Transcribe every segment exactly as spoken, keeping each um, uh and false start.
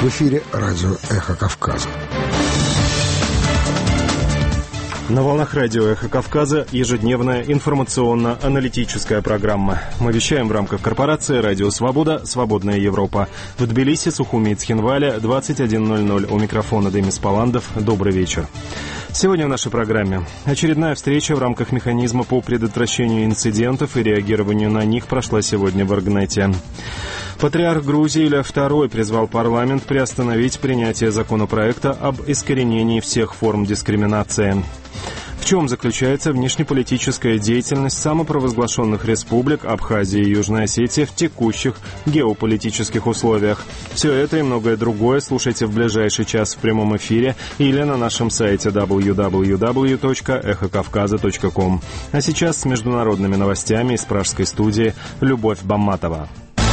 В эфире радио «Эхо Кавказа». На волнах радио «Эхо Кавказа» ежедневная информационно-аналитическая программа. Мы вещаем в рамках корпорации «Радио Свобода. Свободная Европа». В Тбилиси, Сухуми и Цхинвале, двадцать один ноль ноль. У микрофона Демис Паландов. Добрый вечер. Сегодня в нашей программе очередная встреча в рамках механизма по предотвращению инцидентов и реагированию на них прошла сегодня в Аргнете. Патриарх Грузии Илья второй призвал парламент приостановить принятие законопроекта об искоренении всех форм дискриминации. В чем заключается внешнеполитическая деятельность самопровозглашенных республик Абхазии и Южной Осетии в текущих геополитических условиях? Все это и многое другое слушайте в ближайший час в прямом эфире или на нашем сайте дабл ю дабл ю дабл ю точка эхо кавказа точка ком. А сейчас с международными новостями из пражской студии Любовь Бамматова.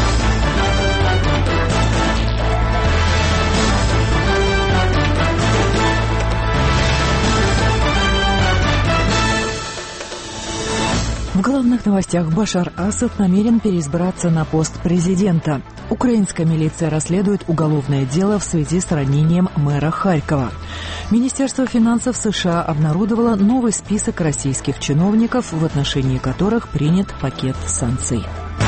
В главных новостях: Башар Асад намерен переизбраться на пост президента. Украинская милиция расследует уголовное дело в связи с ранением мэра Харькова. Министерство финансов США обнародовало новый список российских чиновников, в отношении которых принят пакет санкций.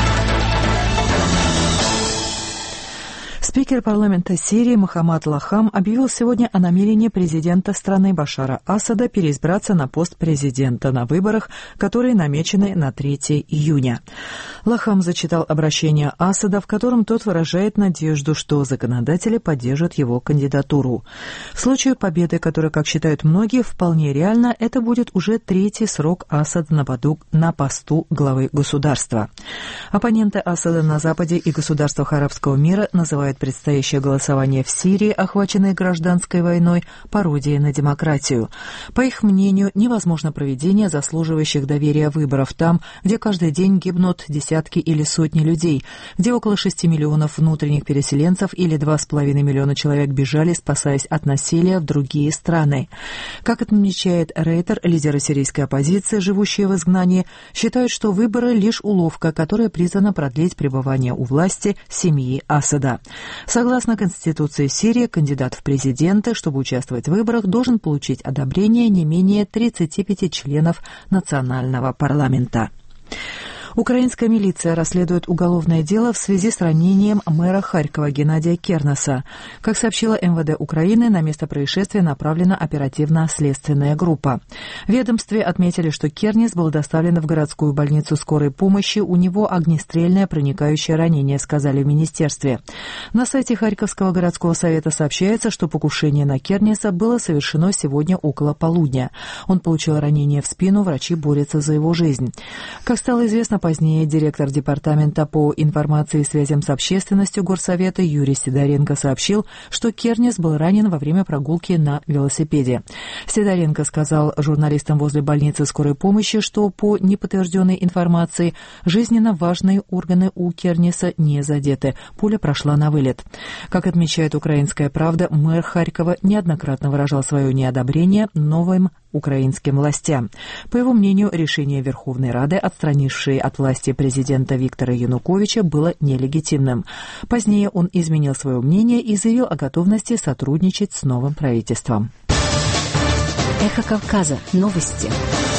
Спикер парламента Сирии Мохаммад Лахам объявил сегодня о намерении президента страны Башара Асада переизбраться на пост президента на выборах, которые намечены на третьего июня. Лахам зачитал обращение Асада, в котором тот выражает надежду, что законодатели поддержат его кандидатуру. В случае победы, которая, как считают многие, вполне реально, это будет уже третий срок Асада на, поду, на посту главы государства. Оппоненты Асада на Западе и государствах арабского мира называют предстоящее голосование в Сирии, охваченной гражданской войной, пародией на демократию. По их мнению, невозможно проведение заслуживающих доверия выборов там, где каждый день гибнут десятки или сотни людей, где около шести миллионов внутренних переселенцев или два с половиной миллиона человек бежали, спасаясь от насилия в другие страны. Как отмечает Рейтер, лидеры сирийской оппозиции, живущие в изгнании, считают, что выборы — лишь уловка, которая призвана продлить пребывание у власти семьи Асада. Согласно Конституции Сирии, кандидат в президенты, чтобы участвовать в выборах, должен получить одобрение не менее тридцати пяти членов национального парламента. Украинская милиция расследует уголовное дело в связи с ранением мэра Харькова Геннадия Кернеса. Как сообщила эм вэ дэ Украины, на место происшествия направлена оперативно-следственная группа. В ведомстве отметили, что Кернес был доставлен в городскую больницу скорой помощи, у него огнестрельное проникающее ранение, сказали в министерстве. На сайте Харьковского городского совета сообщается, что покушение на Кернеса было совершено сегодня около полудня. Он получил ранение в спину, врачи борются за его жизнь. Как стало известно позднее, директор департамента по информации и связям с общественностью горсовета Юрий Сидоренко сообщил, что Кернес был ранен во время прогулки на велосипеде. Сидоренко сказал журналистам возле больницы скорой помощи, что по неподтвержденной информации жизненно важные органы у Кернеса не задеты. Пуля прошла на вылет. Как отмечает «Украинская правда», мэр Харькова неоднократно выражал свое неодобрение новым украинским властям. По его мнению, решение Верховной Рады, отстранившей от власти президента Виктора Януковича, было нелегитимным. Позднее он изменил свое мнение и заявил о готовности сотрудничать с новым правительством. Эхо Кавказа. Новости.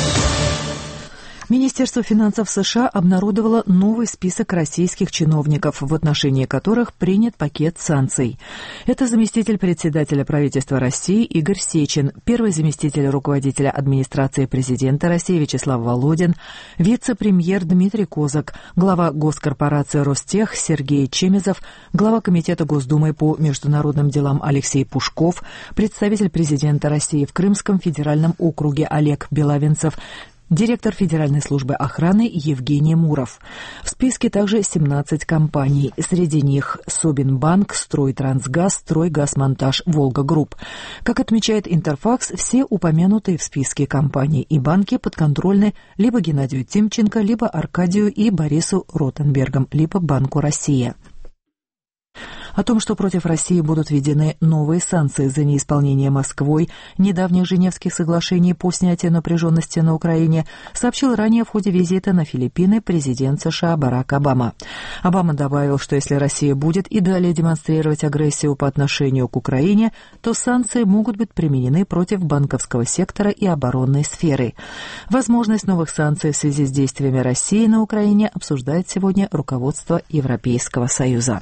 Министерство финансов США обнародовало новый список российских чиновников, в отношении которых принят пакет санкций. Это заместитель председателя правительства России Игорь Сечин, первый заместитель руководителя администрации президента России Вячеслав Володин, вице-премьер Дмитрий Козак, глава госкорпорации Ростех Сергей Чемезов, глава Комитета Госдумы по международным делам Алексей Пушков, представитель президента России в Крымском федеральном округе Олег Белавинцев, директор Федеральной службы охраны Евгений Муров. В списке также семнадцать компаний. Среди них Собинбанк, Стройтрансгаз, Стройгазмонтаж, Волга-Групп. Как отмечает Интерфакс, все упомянутые в списке компании и банки подконтрольны либо Геннадию Тимченко, либо Аркадию и Борису Ротенбергам, либо Банку Россия. О том, что против России будут введены новые санкции за неисполнение Москвой недавних Женевских соглашений по снятию напряженности на Украине, сообщил ранее в ходе визита на Филиппины президент США Барак Обама. Обама добавил, что если Россия будет и далее демонстрировать агрессию по отношению к Украине, то санкции могут быть применены против банковского сектора и оборонной сферы. Возможность новых санкций в связи с действиями России на Украине обсуждает сегодня руководство Европейского Союза.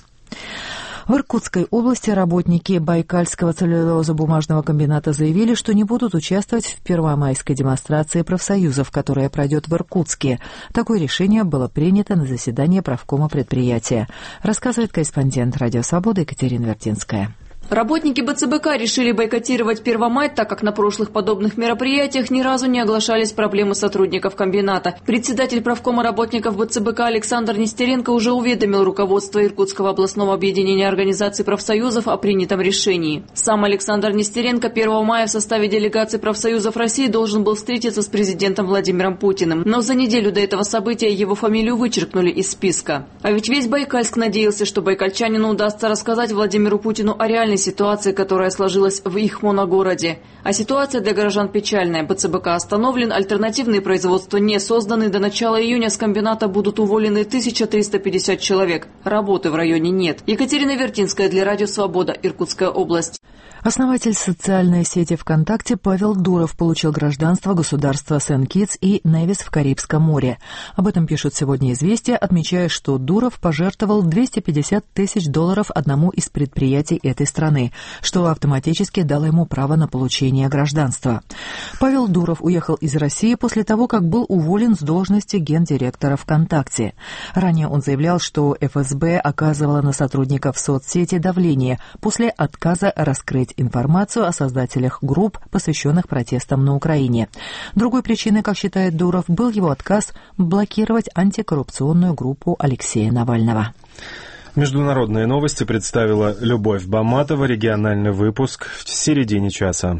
В Иркутской области работники Байкальского целлюлозно-бумажного комбината заявили, что не будут участвовать в первомайской демонстрации профсоюзов, которая пройдет в Иркутске. Такое решение было принято на заседании правкома предприятия, рассказывает корреспондент «Радио Свобода» Екатерина Вертинская. Работники БЦБК решили бойкотировать Первомай, так как на прошлых подобных мероприятиях ни разу не оглашались проблемы сотрудников комбината. Председатель правкома работников БЦБК Александр Нестеренко уже уведомил руководство Иркутского областного объединения организаций профсоюзов о принятом решении. Сам Александр Нестеренко первого мая в составе делегации профсоюзов России должен был встретиться с президентом Владимиром Путиным. Но за неделю до этого события его фамилию вычеркнули из списка. А ведь весь Байкальск надеялся, что байкальчанину удастся рассказать Владимиру Путину о реальной ситуации, которая сложилась в их моногороде. А ситуация для горожан печальная. БЦБК остановлен, альтернативные производства не созданы. До начала июня с комбината будут уволены тысяча триста пятьдесят человек. Работы в районе нет. Екатерина Вертинская для Радио Свобода, Иркутская область. Основатель социальной сети ВКонтакте Павел Дуров получил гражданство государства Сент-Китс и Невис в Карибском море. Об этом пишут сегодня «Известия», отмечая, что Дуров пожертвовал двести пятьдесят тысяч долларов одному из предприятий этой страны, что автоматически дало ему право на получение гражданства. Павел Дуров уехал из России после того, как был уволен с должности гендиректора ВКонтакте. Ранее он заявлял, что эф эс бэ оказывала на сотрудников соцсети давление после отказа раскрыть информацию о создателях групп, посвященных протестам на Украине. Другой причиной, как считает Дуров, был его отказ блокировать антикоррупционную группу Алексея Навального. Международные новости представила Любовь Баматова. Региональный выпуск в середине часа.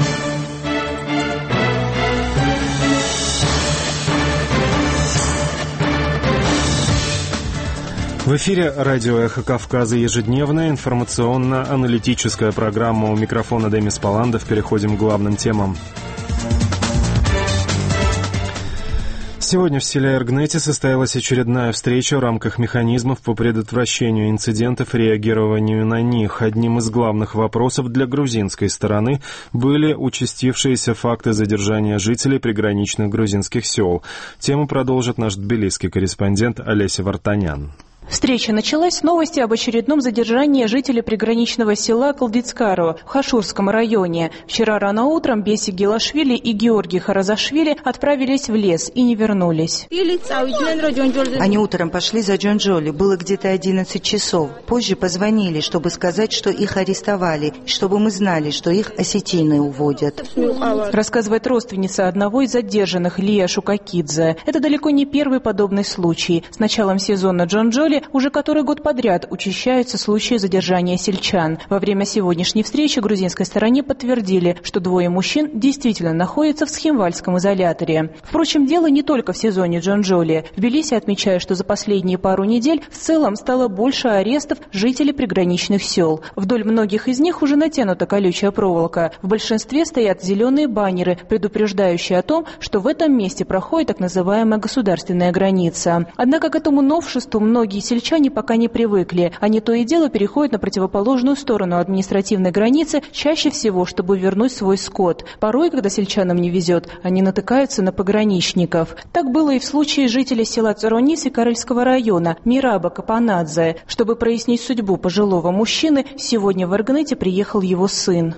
В эфире радио «Эхо Кавказа» ежедневная информационно-аналитическая программа. У микрофона Демис Паландов. Переходим к главным темам. Сегодня в селе Эргнете состоялась очередная встреча в рамках механизмов по предотвращению инцидентов и реагированию на них. Одним из главных вопросов для грузинской стороны были участившиеся факты задержания жителей приграничных грузинских сел. Тему продолжит наш тбилисский корреспондент Олеся Вартанян. Встреча началась с новости об очередном задержании жителей приграничного села Калдицкаро в Хашурском районе. Вчера рано утром Беси Гелашвили и Георгий Харазашвили отправились в лес и не вернулись. Они утром пошли за Джонджоли. Было где-то одиннадцать часов. Позже позвонили, чтобы сказать, что их арестовали, чтобы мы знали, что их осетины уводят. Рассказывает родственница одного из задержанных, Лия Шукакидзе. Это далеко не первый подобный случай. С началом сезона Джонджоли уже который год подряд учащаются случаи задержания сельчан. Во время сегодняшней встречи грузинской стороне подтвердили, что двое мужчин действительно находятся в Схимвальском изоляторе. Впрочем, дело не только в сезоне Джонджоли. В Тбилиси отмечают, что за последние пару недель в целом стало больше арестов жителей приграничных сел. Вдоль многих из них уже натянута колючая проволока. В большинстве стоят зеленые баннеры, предупреждающие о том, что в этом месте проходит так называемая государственная граница. Однако к этому новшеству многие сельчане пока не привыкли. Они то и дело переходят на противоположную сторону административной границы, чаще всего, чтобы вернуть свой скот. Порой, когда сельчанам не везет, они натыкаются на пограничников. Так было и в случае жителя села Царонис и Карельского района Мираба Капанадзе. Чтобы прояснить судьбу пожилого мужчины, сегодня в Эргнете приехал его сын.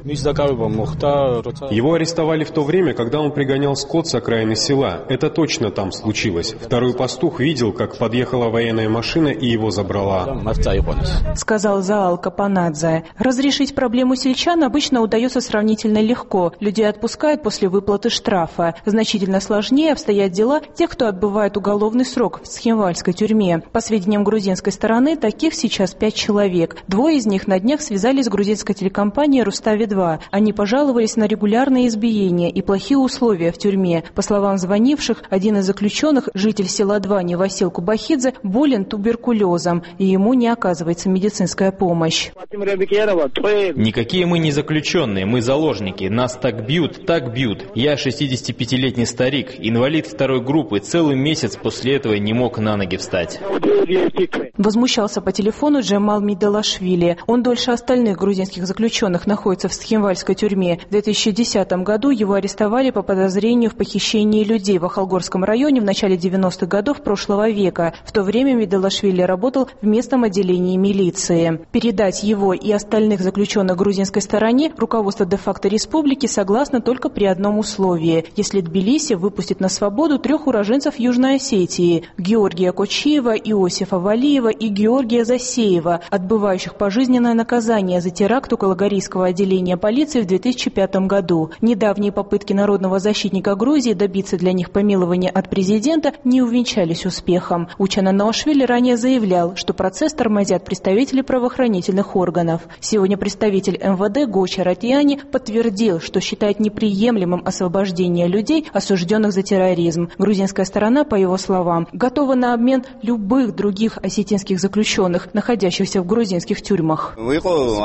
Его арестовали в то время, когда он пригонял скот с окраины села. Это точно там случилось. Второй пастух видел, как подъехала военная машина и его забрала. Сказал Заал Капанадзе. Разрешить проблему сельчан обычно удается сравнительно легко. Людей отпускают после выплаты штрафа. Значительно сложнее обстоят дела тех, кто отбывает уголовный срок в Схимвальской тюрьме. По сведениям грузинской стороны, таких сейчас пять человек. Двое из них на днях связались с грузинской телекомпанией Рустави два. Они пожаловались на регулярные избиения и плохие условия в тюрьме. По словам звонивших, один из заключенных, житель села два Невасил Кубахидзе, болен туберкулезом. туберкулезом, и ему не оказывается медицинская помощь. Никакие мы не заключенные, мы заложники. Нас так бьют, так бьют. Я шестидесятипятилетний старик, инвалид второй группы, целый месяц после этого не мог на ноги встать. Возмущался по телефону Джемал Мидалашвили. Он дольше остальных грузинских заключенных находится в Схимвальской тюрьме. В две тысячи десятом году его арестовали по подозрению в похищении людей в Ахалгорском районе в начале девяностых годов прошлого века. В то время Мидалашвили работал в местном отделении милиции. Передать его и остальных заключенных грузинской стороне руководство де-факто республики согласно только при одном условии: если Тбилиси выпустит на свободу трех уроженцев Южной Осетии – Георгия Кочиева, Иосифа Валиева и Георгия Засеева, отбывающих пожизненное наказание за теракт у Калагарийского отделения полиции в две тысячи пятом году. Недавние попытки народного защитника Грузии добиться для них помилования от президента не увенчались успехом. Учан Анаушвили ранее заявлял, что процесс тормозят представители правоохранительных органов. Сегодня представитель эм вэ дэ Гоча Ратьяни подтвердил, что считает неприемлемым освобождение людей, осужденных за терроризм. Грузинская сторона, по его словам, готова на обмен любых других осетинских заключенных, находящихся в грузинских тюрьмах. Мы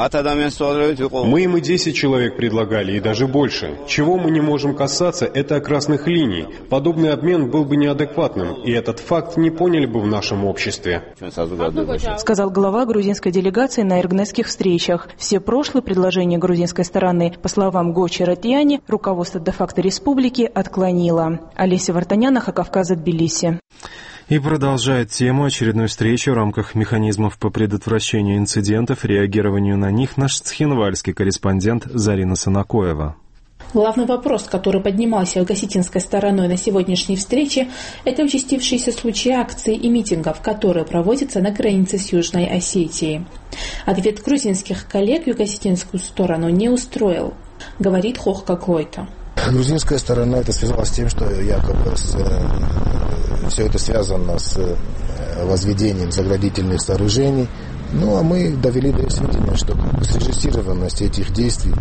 им и десять человек предлагали, и даже больше. Чего мы не можем касаться, это красных линий. Подобный обмен был бы неадекватным, и этот факт не поняли бы в нашем обществе. Сказал глава грузинской делегации на иргнесских встречах. Все прошлые предложения грузинской стороны, по словам Гочи Ратьяни, руководство де-факто республики отклонило. Олеся Вартаняна, Хакавказа, Тбилиси. И продолжает тему очередной встречи в рамках механизмов по предотвращению инцидентов, реагированию на них наш цхинвальский корреспондент Зарина Санакоева. Главный вопрос, который поднимался осетинской стороной на сегодняшней встрече, это участившиеся случаи акций и митингов, которые проводятся на границе с Южной Осетией. Ответ грузинских коллег юго-осетинскую сторону не устроил, говорит Хохка Глойта. Грузинская сторона это связала с тем, что якобы с, э, все это связано с э, возведением заградительных сооружений. Ну, а мы довели до сведения, что срежиссированность этих действий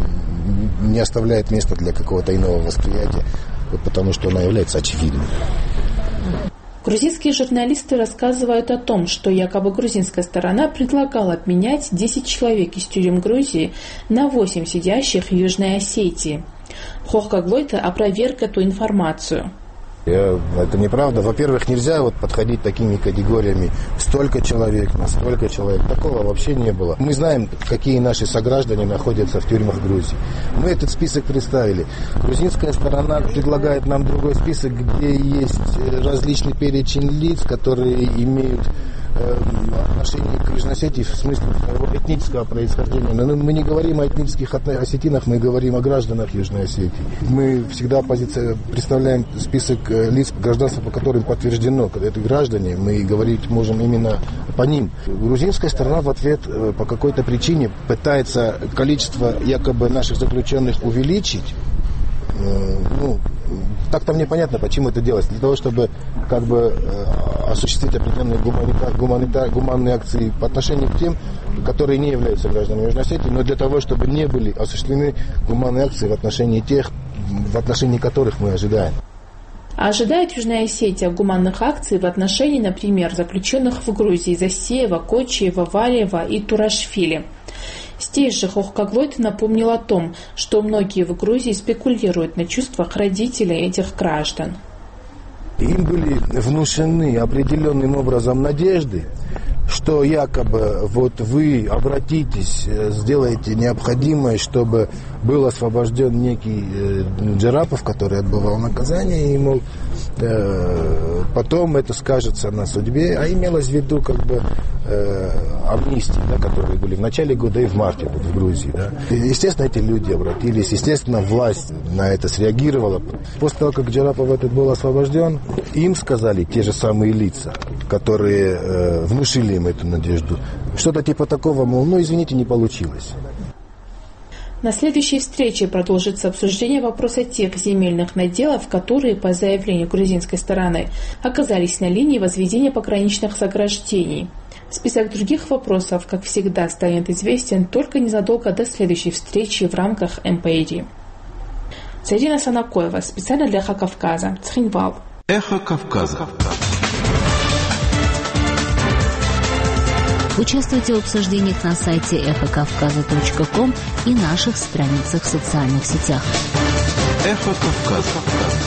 не оставляет места для какого-то иного восприятия, потому что она является очевидной. Грузинские журналисты рассказывают о том, что якобы грузинская сторона предлагала обменять десять человек из тюрем Грузии на восемь сидящих в Южной Осетии. Хохка Глойта опроверг эту информацию. Я, это неправда. Во-первых, нельзя вот подходить такими категориями: столько человек, на столько человек. Такого вообще не было. Мы знаем, какие наши сограждане находятся в тюрьмах Грузии. Мы этот список представили. Грузинская сторона предлагает нам другой список, где есть различный перечень лиц, которые имеют э, отношение к Южной Осетии в смысле этнического происхождения. Но мы не говорим о этнических осетинах, мы говорим о гражданах Южной Осетии. Мы всегда позиция, представляем список лиц, гражданство по которым подтверждено, когда это граждане, мы говорить можем именно по ним. Грузинская сторона в ответ по какой-то причине пытается количество якобы наших заключенных увеличить. Ну, так там непонятно, почему это делается. Для того, чтобы как бы осуществить определенные гуманитар, гуманитар, гуманные акции по отношению к тем, которые не являются гражданами Южной Осетии, но для того, чтобы не были осуществлены гуманные акции в отношении тех, в отношении которых мы ожидаем. А ожидает Южная Осетия гуманных акций в отношении, например, заключенных в Грузии Засеева, Кочиева, Валиева и Турашвили. Здесь же Хохка Глойта напомнил о том, что многие в Грузии спекулируют на чувствах родителей этих граждан. Им были внушены определенным образом надежды, что якобы вот вы обратитесь, сделаете необходимое, чтобы был освобожден некий Джарапов, который отбывал наказание, и, мол, э, потом это скажется на судьбе, а имелось в виду как бы э, амнистии, да, которые были в начале года и в марте вот, в Грузии. Да. И, естественно, эти люди обратились, естественно, власть на это среагировала. После того, как Джарапов этот был освобожден, им сказали те же самые лица, которые э, внушили им эту надежду, что-то типа такого, мол, ну, извините, не получилось. На следующей встрече продолжится обсуждение вопроса тех земельных наделов, которые, по заявлению грузинской стороны, оказались на линии возведения пограничных заграждений. Список других вопросов, как всегда, станет известен только незадолго до следующей встречи в рамках эм пэ ди. Зарина Санакоева, специально для Эхо Кавказа, Цхинвал. Эхо Кавказа. Участвуйте в обсуждениях на сайте эхо кавказа точка ком и наших страницах в социальных сетях. Эхо Кавказа.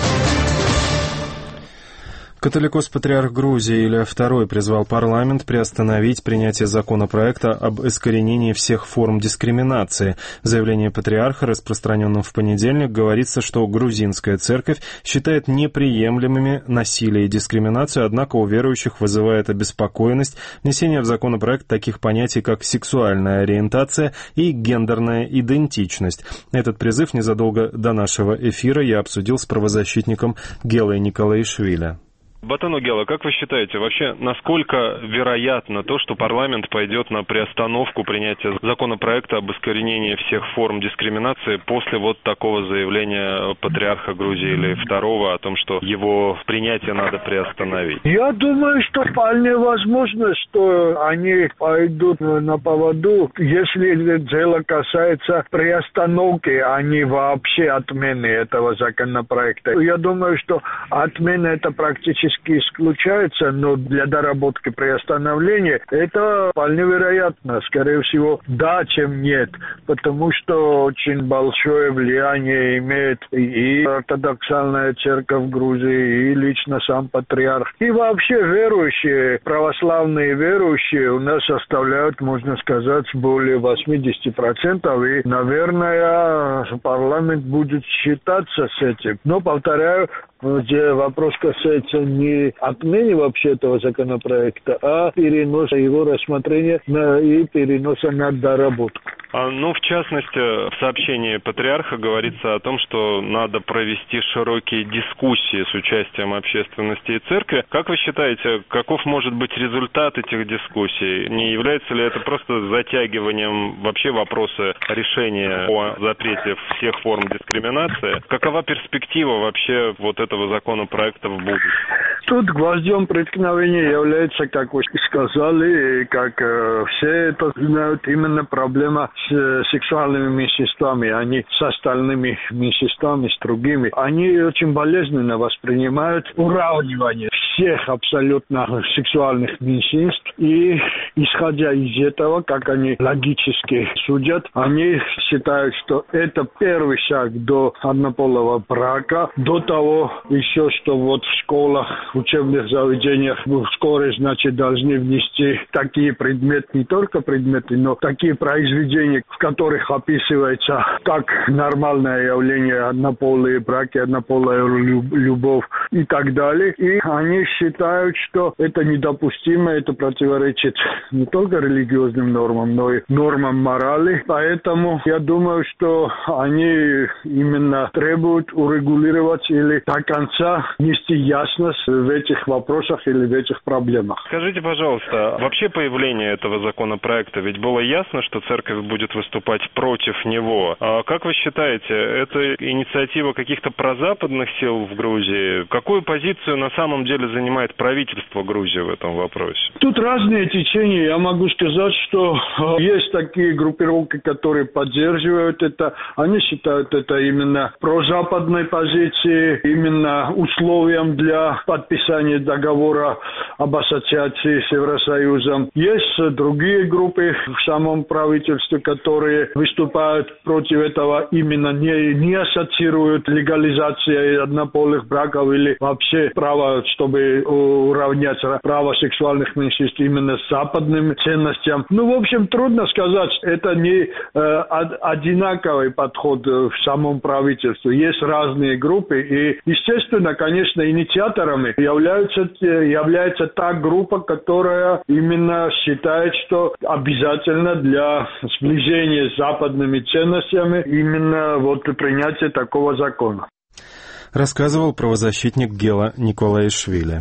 Католикос-патриарх Грузии Илья второй призвал парламент приостановить принятие законопроекта об искоренении всех форм дискриминации. В заявлении патриарха, распространенном в понедельник, говорится, что грузинская церковь считает неприемлемыми насилие и дискриминацию, однако у верующих вызывает обеспокоенность внесение в законопроект таких понятий, как сексуальная ориентация и гендерная идентичность. Этот призыв незадолго до нашего эфира я обсудил с правозащитником Гелой Николаишвили. Батану Гела, как вы считаете, вообще насколько вероятно то, что парламент пойдет на приостановку принятия законопроекта об искоренении всех форм дискриминации после вот такого заявления патриарха Грузии Ильи второго о том, что его принятие надо приостановить? Я думаю, что вполне возможно, что они пойдут на поводу, если дело касается приостановки, а не вообще отмены этого законопроекта. Я думаю, что отмена это практически исключается, но для доработки приостановления это вполне вероятно. Скорее всего, да, чем нет. Потому что очень большое влияние имеет и ортодоксальная церковь Грузии, и лично сам патриарх. И вообще верующие, православные верующие у нас составляют, можно сказать, более восемьдесят процентов. И, наверное, парламент будет считаться с этим. Но, повторяю, где вопрос касается не отмены вообще этого законопроекта, а переноса его рассмотрения на, и переноса на доработку. А, ну, в частности, в сообщении патриарха говорится о том, что надо провести широкие дискуссии с участием общественности и церкви. Как вы считаете, каков может быть результат этих дискуссий? Не является ли это просто затягиванием вообще вопроса решения о запрете всех форм дискриминации? Какова перспектива вообще вот этого законопроекта в будущем? Тут гвоздем преткновения является, как вы сказали, и как э, все это знают, именно проблема с э, сексуальными меньшинствами, а не с остальными меньшинствами, с другими. Они очень болезненно воспринимают уравнивание всех абсолютно сексуальных меньшинств. И, исходя из этого, как они логически судят, они считают, что это первый шаг до однополого брака, до того еще, что вот в школах, в учебных заведениях вскоре, значит, должны внести такие предметы, не только предметы, но такие произведения, в которых описывается как нормальное явление однополые браки, однополая любовь и так далее. И они считают, что это недопустимо, это противоречит не только религиозным нормам, но и нормам морали. Поэтому я думаю, что они именно требуют урегулировать или до конца нести ясность в этих вопросах или в этих проблемах. Скажите, пожалуйста, вообще появление этого законопроекта, ведь было ясно, что церковь будет выступать против него. А как вы считаете, это инициатива каких-то прозападных сил в Грузии? Какую позицию на самом деле занимает правительство Грузии в этом вопросе? Тут разные течения. Я могу сказать, что есть такие группировки, которые поддерживают это. Они считают это именно прозападной позицией, именно условием для подписания договора об ассоциации с Евросоюзом. Есть другие группы в самом правительстве, которые выступают против этого, именно не, не ассоциируют легализацией однополых браков или вообще право, чтобы уравнять право сексуальных меньшинств именно с западными ценностями. Ну, в общем, трудно сказать, это не э, одинаковый подход в самом правительстве. Есть разные группы, и, естественно, конечно, инициаторами являются, является та группа, которая именно считает, что обязательно для сближения с западными ценностями именно вот принятие такого закона. Рассказывал правозащитник Гела Николаишвили.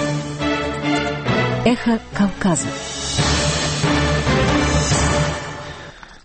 Эхо Кавказа.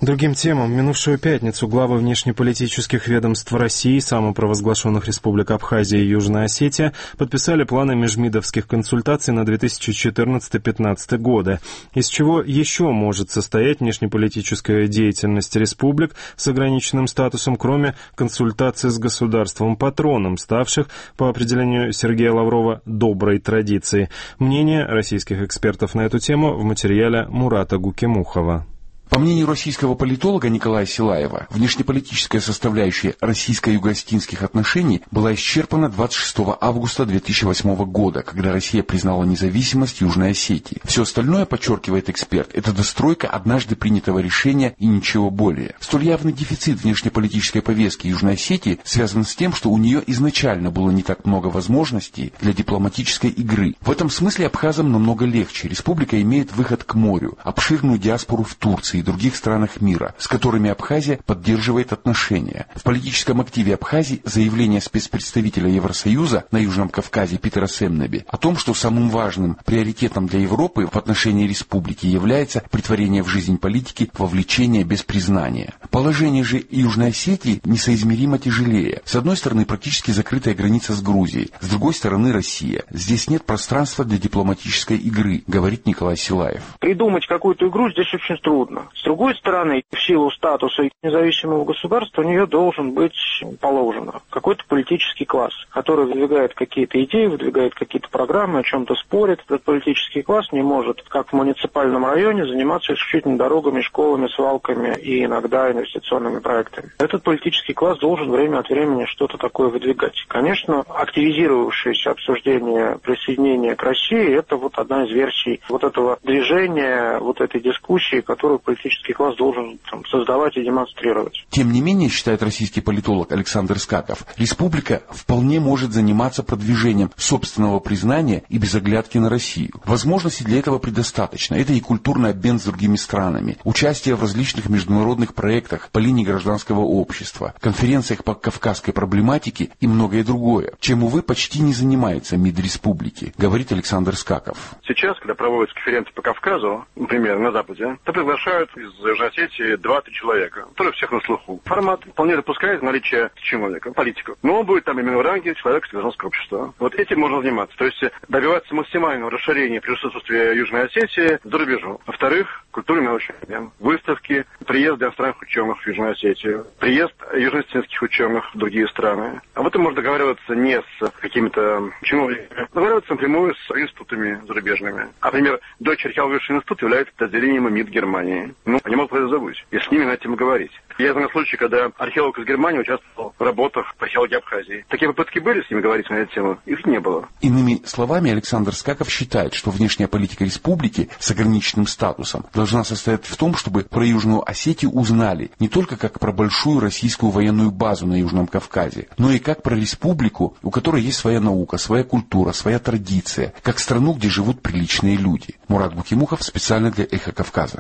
Другим темам. В минувшую пятницу главы внешнеполитических ведомств России, самопровозглашенных республик Абхазия и Южная Осетия, подписали планы межмидовских консультаций на две тысячи четырнадцатый — две тысячи пятнадцатый годы. Из чего еще может состоять внешнеполитическая деятельность республик с ограниченным статусом, кроме консультаций с государством-патроном, ставших, по определению Сергея Лаврова, доброй традицией. Мнение российских экспертов на эту тему в материале Мурата Гукимухова. По мнению российского политолога Николая Силаева, внешнеполитическая составляющая российско-юго-осетинских отношений была исчерпана двадцать шестого августа две тысячи восьмого года, когда Россия признала независимость Южной Осетии. Все остальное, подчеркивает эксперт, это достройка однажды принятого решения и ничего более. Столь явный дефицит внешнеполитической повестки Южной Осетии связан с тем, что у нее изначально было не так много возможностей для дипломатической игры. В этом смысле абхазам намного легче. Республика имеет выход к морю, обширную диаспору в Турции и других странах мира, с которыми Абхазия поддерживает отношения. В политическом активе Абхазии заявление спецпредставителя Евросоюза на Южном Кавказе Питера Семнеби о том, что самым важным приоритетом для Европы в отношении республики является претворение в жизнь политики вовлечение без признания. Положение же Южной Осетии несоизмеримо тяжелее. С одной стороны, практически закрытая граница с Грузией, с другой стороны, Россия. Здесь нет пространства для дипломатической игры, говорит Николай Силаев. Придумать какую-то игру здесь очень трудно. С другой стороны, в силу статуса независимого государства у нее должен быть положено какой-то политический класс, который выдвигает какие-то идеи, выдвигает какие-то программы, о чем-то спорит. Этот политический класс не может, как в муниципальном районе, заниматься исключительно дорогами, школами, свалками и иногда инвестиционными проектами. Этот политический класс должен время от времени что-то такое выдвигать. Конечно, активизировавшееся обсуждение присоединения к России – это вот одна из версий вот этого движения, вот этой дискуссии, которую политический класс должен там создавать и демонстрировать. Тем не менее, считает российский политолог Александр Скаков, республика вполне может заниматься продвижением собственного признания и без оглядки на Россию. Возможностей для этого предостаточно. Это и культурный обмен с другими странами, участие в различных международных проектах по линии гражданского общества, конференциях по кавказской проблематике и многое другое, чем, увы, почти не занимается МИД республики, говорит Александр Скаков. Сейчас, когда проводятся конференции по Кавказу, например, на Западе, то приглашают из Южной Осетии два-три человека, которые всех на слуху. Формат вполне допускает наличие чиновника, политиков. Но он будет там именно в ранге человека из гражданского общества. Вот этим можно заниматься. То есть добиваться максимального расширения присутствия Южной Осетии за рубежом. Во-вторых, культурный научный обмен, выставки, приезд иностранных ученых в Южную Осетию, приезд южноосетинских ученых в другие страны. Об этом можно договариваться не с какими-то чиновниками, договариваться напрямую с институтами зарубежными. Например, Deutscher Archäologischer Institut является подразделением МИД Германии. Ну, они могут это забыть, если с ними на тему говорить. Я знаю случай, когда археолог из Германии участвовал в работах по археологии Абхазии. Такие попытки были с ними говорить на эту тему? Их не было. Иными словами, Александр Скаков считает, что внешняя политика республики с ограниченным статусом должна состоять в том, чтобы про Южную Осетию узнали не только как про большую российскую военную базу на Южном Кавказе, но и как про республику, у которой есть своя наука, своя культура, своя традиция, как страну, где живут приличные люди. Мурат Гукимухов специально для «Эхо Кавказа».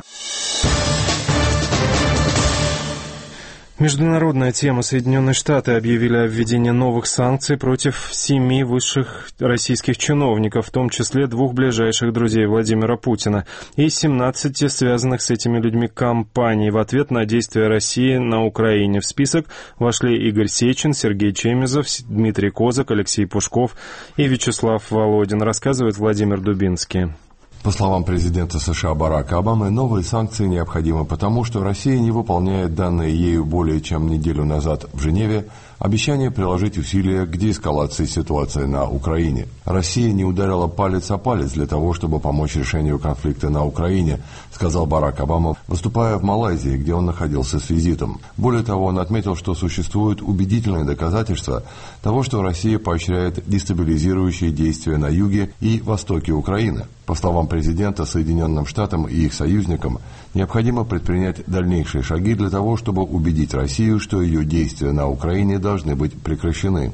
Международная тема. Соединенные Штаты объявили о введении новых санкций против семи высших российских чиновников, в том числе двух ближайших друзей Владимира Путина, и семнадцати связанных с этими людьми компаний в ответ на действия России на Украине. В список вошли Игорь Сечин, Сергей Чемезов, Дмитрий Козак, Алексей Пушков и Вячеслав Володин, рассказывает Владимир Дубинский. По словам президента США Барака Обамы, новые санкции необходимы потому, что Россия не выполняет данные ею более чем неделю назад в Женеве обещание приложить усилия к деэскалации ситуации на Украине. Россия не ударила палец о палец для того, чтобы помочь решению конфликта на Украине, сказал Барак Обама, выступая в Малайзии, где он находился с визитом. Более того, он отметил, что существуют убедительные доказательства того, что Россия поощряет дестабилизирующие действия на юге и востоке Украины. По словам президента, Соединенным Штатам и их союзникам необходимо предпринять дальнейшие шаги для того, чтобы убедить Россию, что ее действия на Украине должны быть прекращены.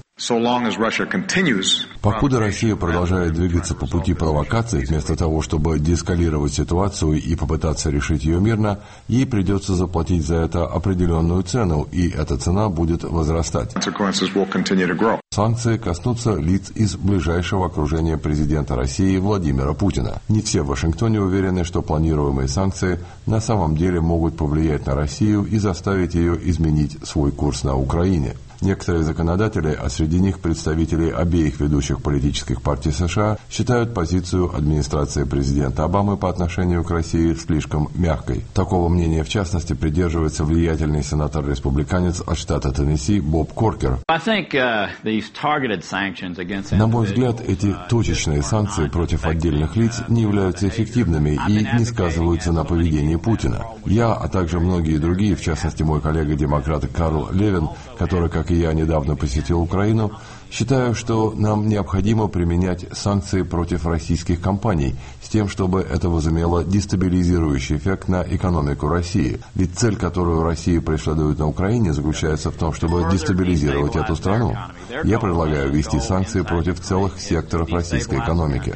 Покуда Россия продолжает двигаться по пути провокаций, вместо того, чтобы деэскалировать ситуацию и попытаться решить ее мирно, ей придется заплатить за это определенную цену, и эта цена будет возрастать. Санкции коснутся лиц из ближайшего окружения президента России Владимира Путина. Не все в Вашингтоне уверены, что планируемые санкции на самом деле могут повлиять на Россию и заставить ее изменить свой курс на Украине. Некоторые законодатели, а среди них представители обеих ведущих политических партий США, считают позицию администрации президента Обамы по отношению к России слишком мягкой. Такого мнения, в частности, придерживается влиятельный сенатор-республиканец от штата Теннесси Боб Коркер. На мой взгляд, эти точечные санкции против отдельных лиц не являются эффективными и не сказываются на поведении Путина. Я, а также многие другие, в частности мой коллега-демократ Карл Левин, который, как и я, недавно посетил Украину, считаю, что нам необходимо применять санкции против российских компаний с тем, чтобы это возымело дестабилизирующий эффект на экономику России. Ведь цель, которую Россия преследует на Украине, заключается в том, чтобы дестабилизировать эту страну. Я предлагаю ввести санкции против целых секторов российской экономики.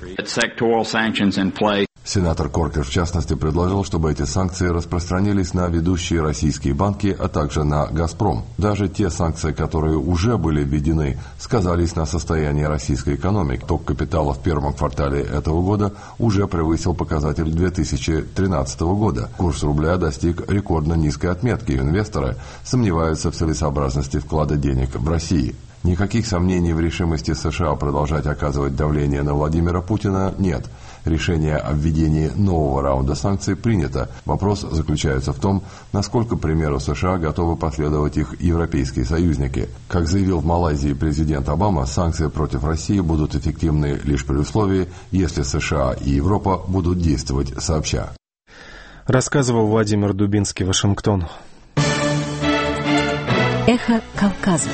Сенатор Коркер, в частности, предложил, чтобы эти санкции распространились на ведущие российские банки, а также на «Газпром». Даже те санкции, которые уже были введены, сказались на состоянии российской экономики. Ток капитала в первом квартале этого года уже превысил показатель две тысячи тринадцатого года. Курс рубля достиг рекордно низкой отметки. Инвесторы сомневаются в целесообразности вклада денег в России. Никаких сомнений в решимости США продолжать оказывать давление на Владимира Путина нет. Решение о введении нового раунда санкций принято. Вопрос заключается в том, насколько примеру США готовы последовать их европейские союзники. Как заявил в Малайзии президент Обама, санкции против России будут эффективны лишь при условии, если США и Европа будут действовать сообща. Рассказывал Владимир Дубинский, Вашингтон. Эхо Кавказа.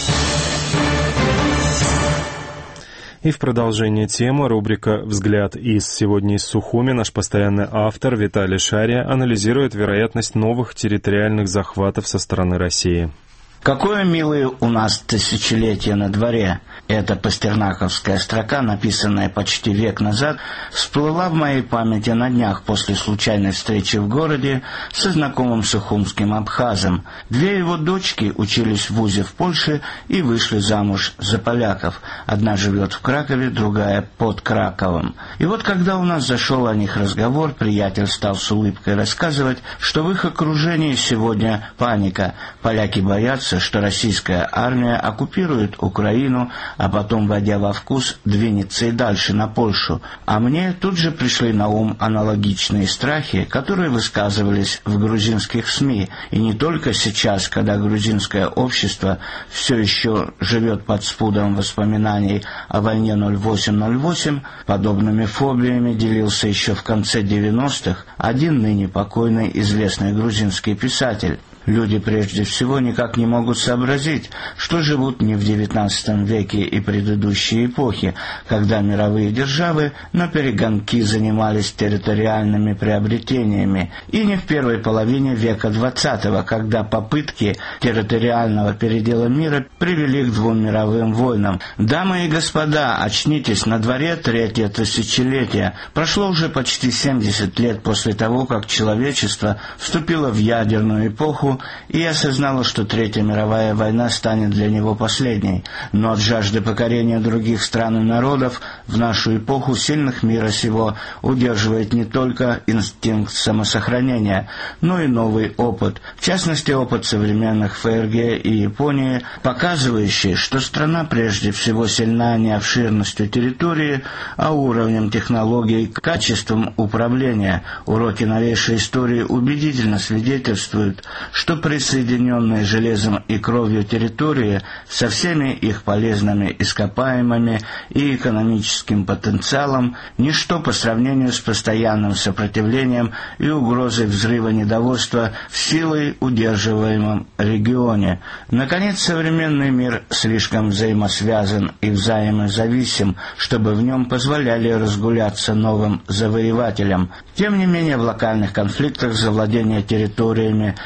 И в продолжение темы рубрика «Взгляд из сегодня из Сухуми» наш постоянный автор Виталий Шария анализирует вероятность новых территориальных захватов со стороны России. Какое милое у нас тысячелетие на дворе. Эта пастернаковская строка, написанная почти век назад, всплыла в моей памяти на днях после случайной встречи в городе со знакомым сухумским абхазом. Две его дочки учились в вузе в Польше и вышли замуж за поляков. Одна живет в Кракове, другая под Краковом. И вот когда у нас зашел о них разговор, приятель стал с улыбкой рассказывать, что в их окружении сегодня паника. Поляки боятся, что российская армия оккупирует Украину, а потом, войдя во вкус, двинется и дальше на Польшу. А мне тут же пришли на ум аналогичные страхи, которые высказывались в грузинских СМИ. И не только сейчас, когда грузинское общество все еще живет под спудом воспоминаний о войне ноль восемь ноль восемь, подобными фобиями делился еще в конце девяностых один ныне покойный известный грузинский писатель. Люди прежде всего никак не могут сообразить, что живут не в девятнадцатом веке и предыдущей эпохи, когда мировые державы наперегонки занимались территориальными приобретениями, и не в первой половине века двадцатого, когда попытки территориального передела мира привели к двум мировым войнам. Дамы и господа, очнитесь, на дворе третье тысячелетие. Прошло уже почти семьдесят лет после того, как человечество вступило в ядерную эпоху, и осознала, что Третья мировая война станет для него последней. Но от жажды покорения других стран и народов в нашу эпоху сильных мира сего удерживает не только инстинкт самосохранения, но и новый опыт, в частности опыт современных ФРГ и Японии, показывающий, что страна прежде всего сильна не обширностью территории, а уровнем технологий, качеством управления. Уроки новейшей истории убедительно свидетельствуют, что присоединенные железом и кровью территории со всеми их полезными ископаемыми и экономическим потенциалом ничто по сравнению с постоянным сопротивлением и угрозой взрыва недовольства в силой удерживаемом регионе. Наконец, современный мир слишком взаимосвязан и взаимозависим, чтобы в нем позволяли разгуляться новым завоевателям. Тем не менее, в локальных конфликтах за владение территориями на благо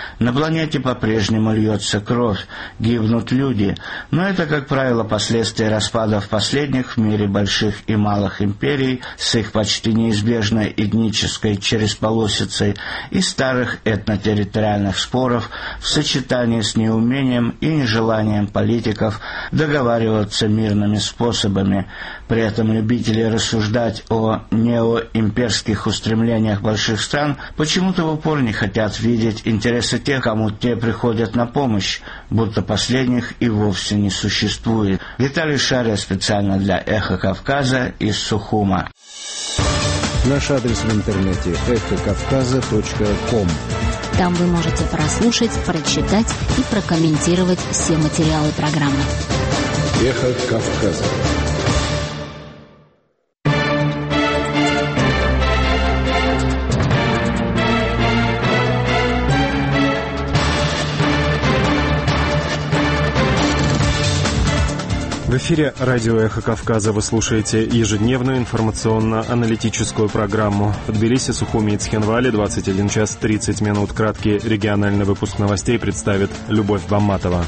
планете по-прежнему льется кровь, гибнут люди, но это, как правило, последствия распадов последних в мире больших и малых империй с их почти неизбежной этнической чересполосицей и старых этнотерриториальных споров в сочетании с неумением и нежеланием политиков договариваться мирными способами. При этом любители рассуждать о неоимперских устремлениях больших стран почему-то в упор не хотят видеть интересы тех, кому те приходят на помощь, будто последних и вовсе не существует. Виталий Шария специально для «Эхо Кавказа» из Сухума. Наш адрес в интернете эхо кавказа точка ком. Там вы можете прослушать, прочитать и прокомментировать все материалы программы. «Эхо Кавказа». В эфире радио «Эхо Кавказа» вы слушаете ежедневную информационно-аналитическую программу. В Тбилиси, Сухуми и Цхинвале двадцать один час тридцать минут. Краткий региональный выпуск новостей представит Любовь Бамматова.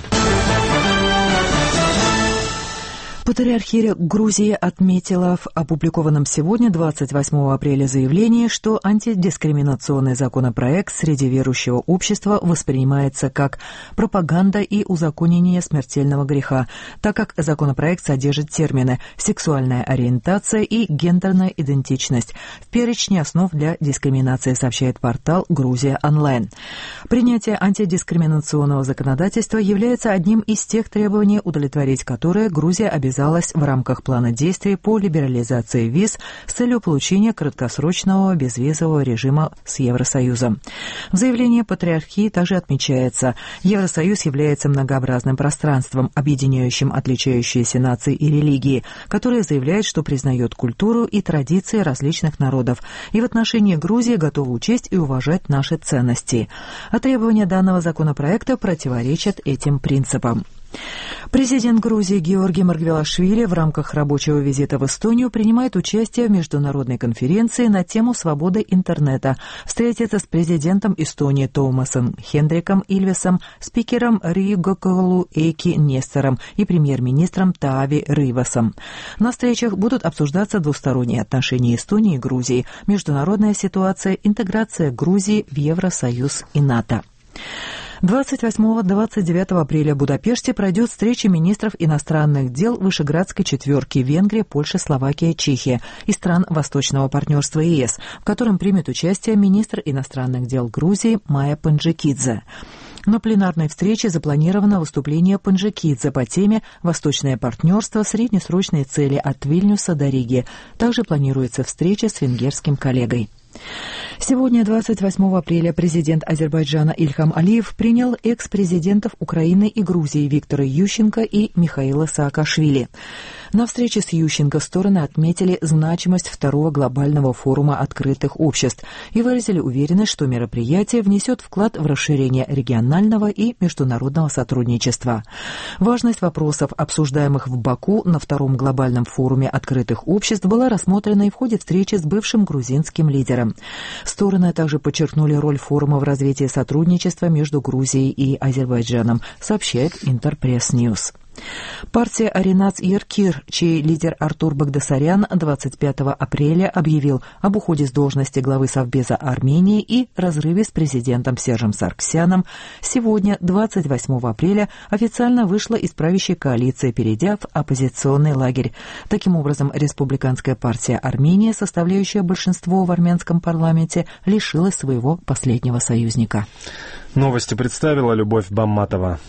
Патриархия Грузии отметила в опубликованном сегодня, двадцать восьмого апреля, заявлении, что антидискриминационный законопроект среди верующего общества воспринимается как пропаганда и узаконение смертельного греха, так как законопроект содержит термины «сексуальная ориентация» и «гендерная идентичность» в перечне основ для дискриминации, сообщает портал «Грузия онлайн». Принятие антидискриминационного законодательства является одним из тех требований, удовлетворить которые Грузия обязана в рамках плана действий по либерализации виз с целью получения краткосрочного безвизового режима с Евросоюзом. В заявлении Патриархии также отмечается, Евросоюз является многообразным пространством, объединяющим отличающиеся нации и религии, которое заявляет, что признает культуру и традиции различных народов, и в отношении Грузии готово учесть и уважать наши ценности. А требования данного законопроекта противоречат этим принципам. Президент Грузии Георгий Маргвелашвили в рамках рабочего визита в Эстонию принимает участие в международной конференции на тему свободы интернета. Встретится с президентом Эстонии Томасом Хендриком Ильвесом, спикером Ригоколу Эйки Нестором и премьер-министром Таави Рывасом. На встречах будут обсуждаться двусторонние отношения Эстонии и Грузии, международная ситуация, интеграция Грузии в Евросоюз и НАТО. двадцать восьмого — двадцать девятого апреля в Будапеште пройдет встреча министров иностранных дел Вышеградской четверки Венгрия, Польша, Словакия, Чехия и стран Восточного партнерства ЕС, в котором примет участие министр иностранных дел Грузии Майя Панджикидзе. На пленарной встрече запланировано выступление Панджикидзе по теме «Восточное партнерство. Среднесрочные цели от Вильнюса до Риги». Также планируется встреча с венгерским коллегой. Сегодня, двадцать восьмого апреля, президент Азербайджана Ильхам Алиев принял экс-президентов Украины и Грузии Виктора Ющенко и Михаила Саакашвили. На встрече с Ющенко стороны отметили значимость второго глобального форума открытых обществ и выразили уверенность, что мероприятие внесет вклад в расширение регионального и международного сотрудничества. Важность вопросов, обсуждаемых в Баку на втором глобальном форуме открытых обществ, была рассмотрена и в ходе встречи с бывшим грузинским лидером. Стороны также подчеркнули роль форума в развитии сотрудничества между Грузией и Азербайджаном, сообщает Интерпресс-Ньюс. Партия Аренац Еркир, чей лидер Артур Багдасарян двадцать пятого апреля объявил об уходе с должности главы Совбеза Армении и разрыве с президентом Сержем Сарксяном, сегодня, двадцать восьмого апреля, официально вышла из правящей коалиции, перейдя в оппозиционный лагерь. Таким образом, Республиканская партия Армении, составляющая большинство в армянском парламенте, лишилась своего последнего союзника. Новости представила Любовь Бамматова.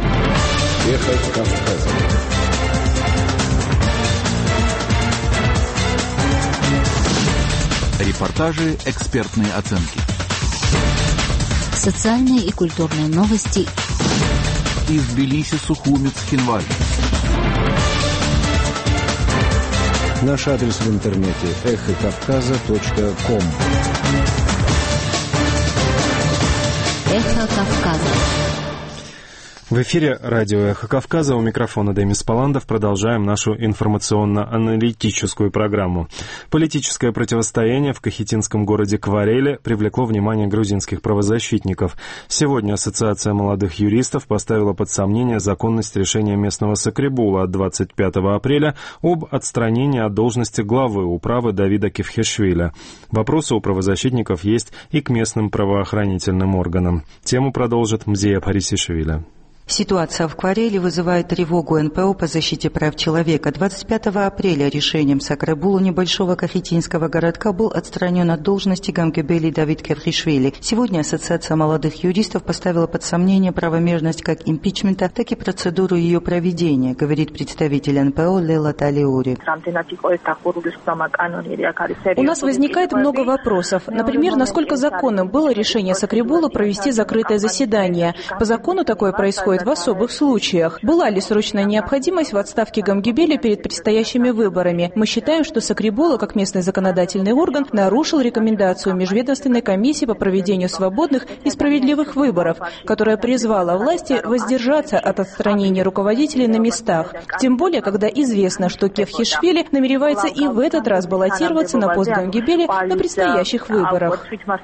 Эхо Кавказа. Репортажи, экспертные оценки. Социальные и культурные новости. Из Тбилиси, Сухуми, Цхинвале. Наш адрес в интернете эхо кавказа точка ком. Эхо Кавказа. В эфире радио «Эхо Кавказа», у микрофона Демис Паландов. Продолжаем нашу информационно-аналитическую программу. Политическое противостояние в кахетинском городе Квареле привлекло внимание грузинских правозащитников. Сегодня Ассоциация молодых юристов поставила под сомнение законность решения местного Сакребула от двадцать пятого апреля об отстранении от должности главы управы Давида Кевхишвили. Вопросы у правозащитников есть и к местным правоохранительным органам. Тему продолжит Мзея Парисишвили. Ситуация в Квареле вызывает тревогу эн пэ о по защите прав человека. двадцать пятого апреля решением Сакребула небольшого кахетинского городка был отстранен от должности Гамгебели Давид Кевхишвили. Сегодня Ассоциация молодых юристов поставила под сомнение правомерность как импичмента, так и процедуру ее проведения, говорит представитель эн пэ о Лейла Талиури. У нас возникает много вопросов. Например, насколько законным было решение Сакребула провести закрытое заседание. По закону такое происходит в особых случаях. Была ли срочная необходимость в отставке Гамгебели перед предстоящими выборами? Мы считаем, что Сакребула, как местный законодательный орган, нарушил рекомендацию Межведомственной комиссии по проведению свободных и справедливых выборов, которая призвала власти воздержаться от отстранения руководителей на местах. Тем более, когда известно, что Кевхишвили намеревается и в этот раз баллотироваться на пост Гамгебели на предстоящих выборах.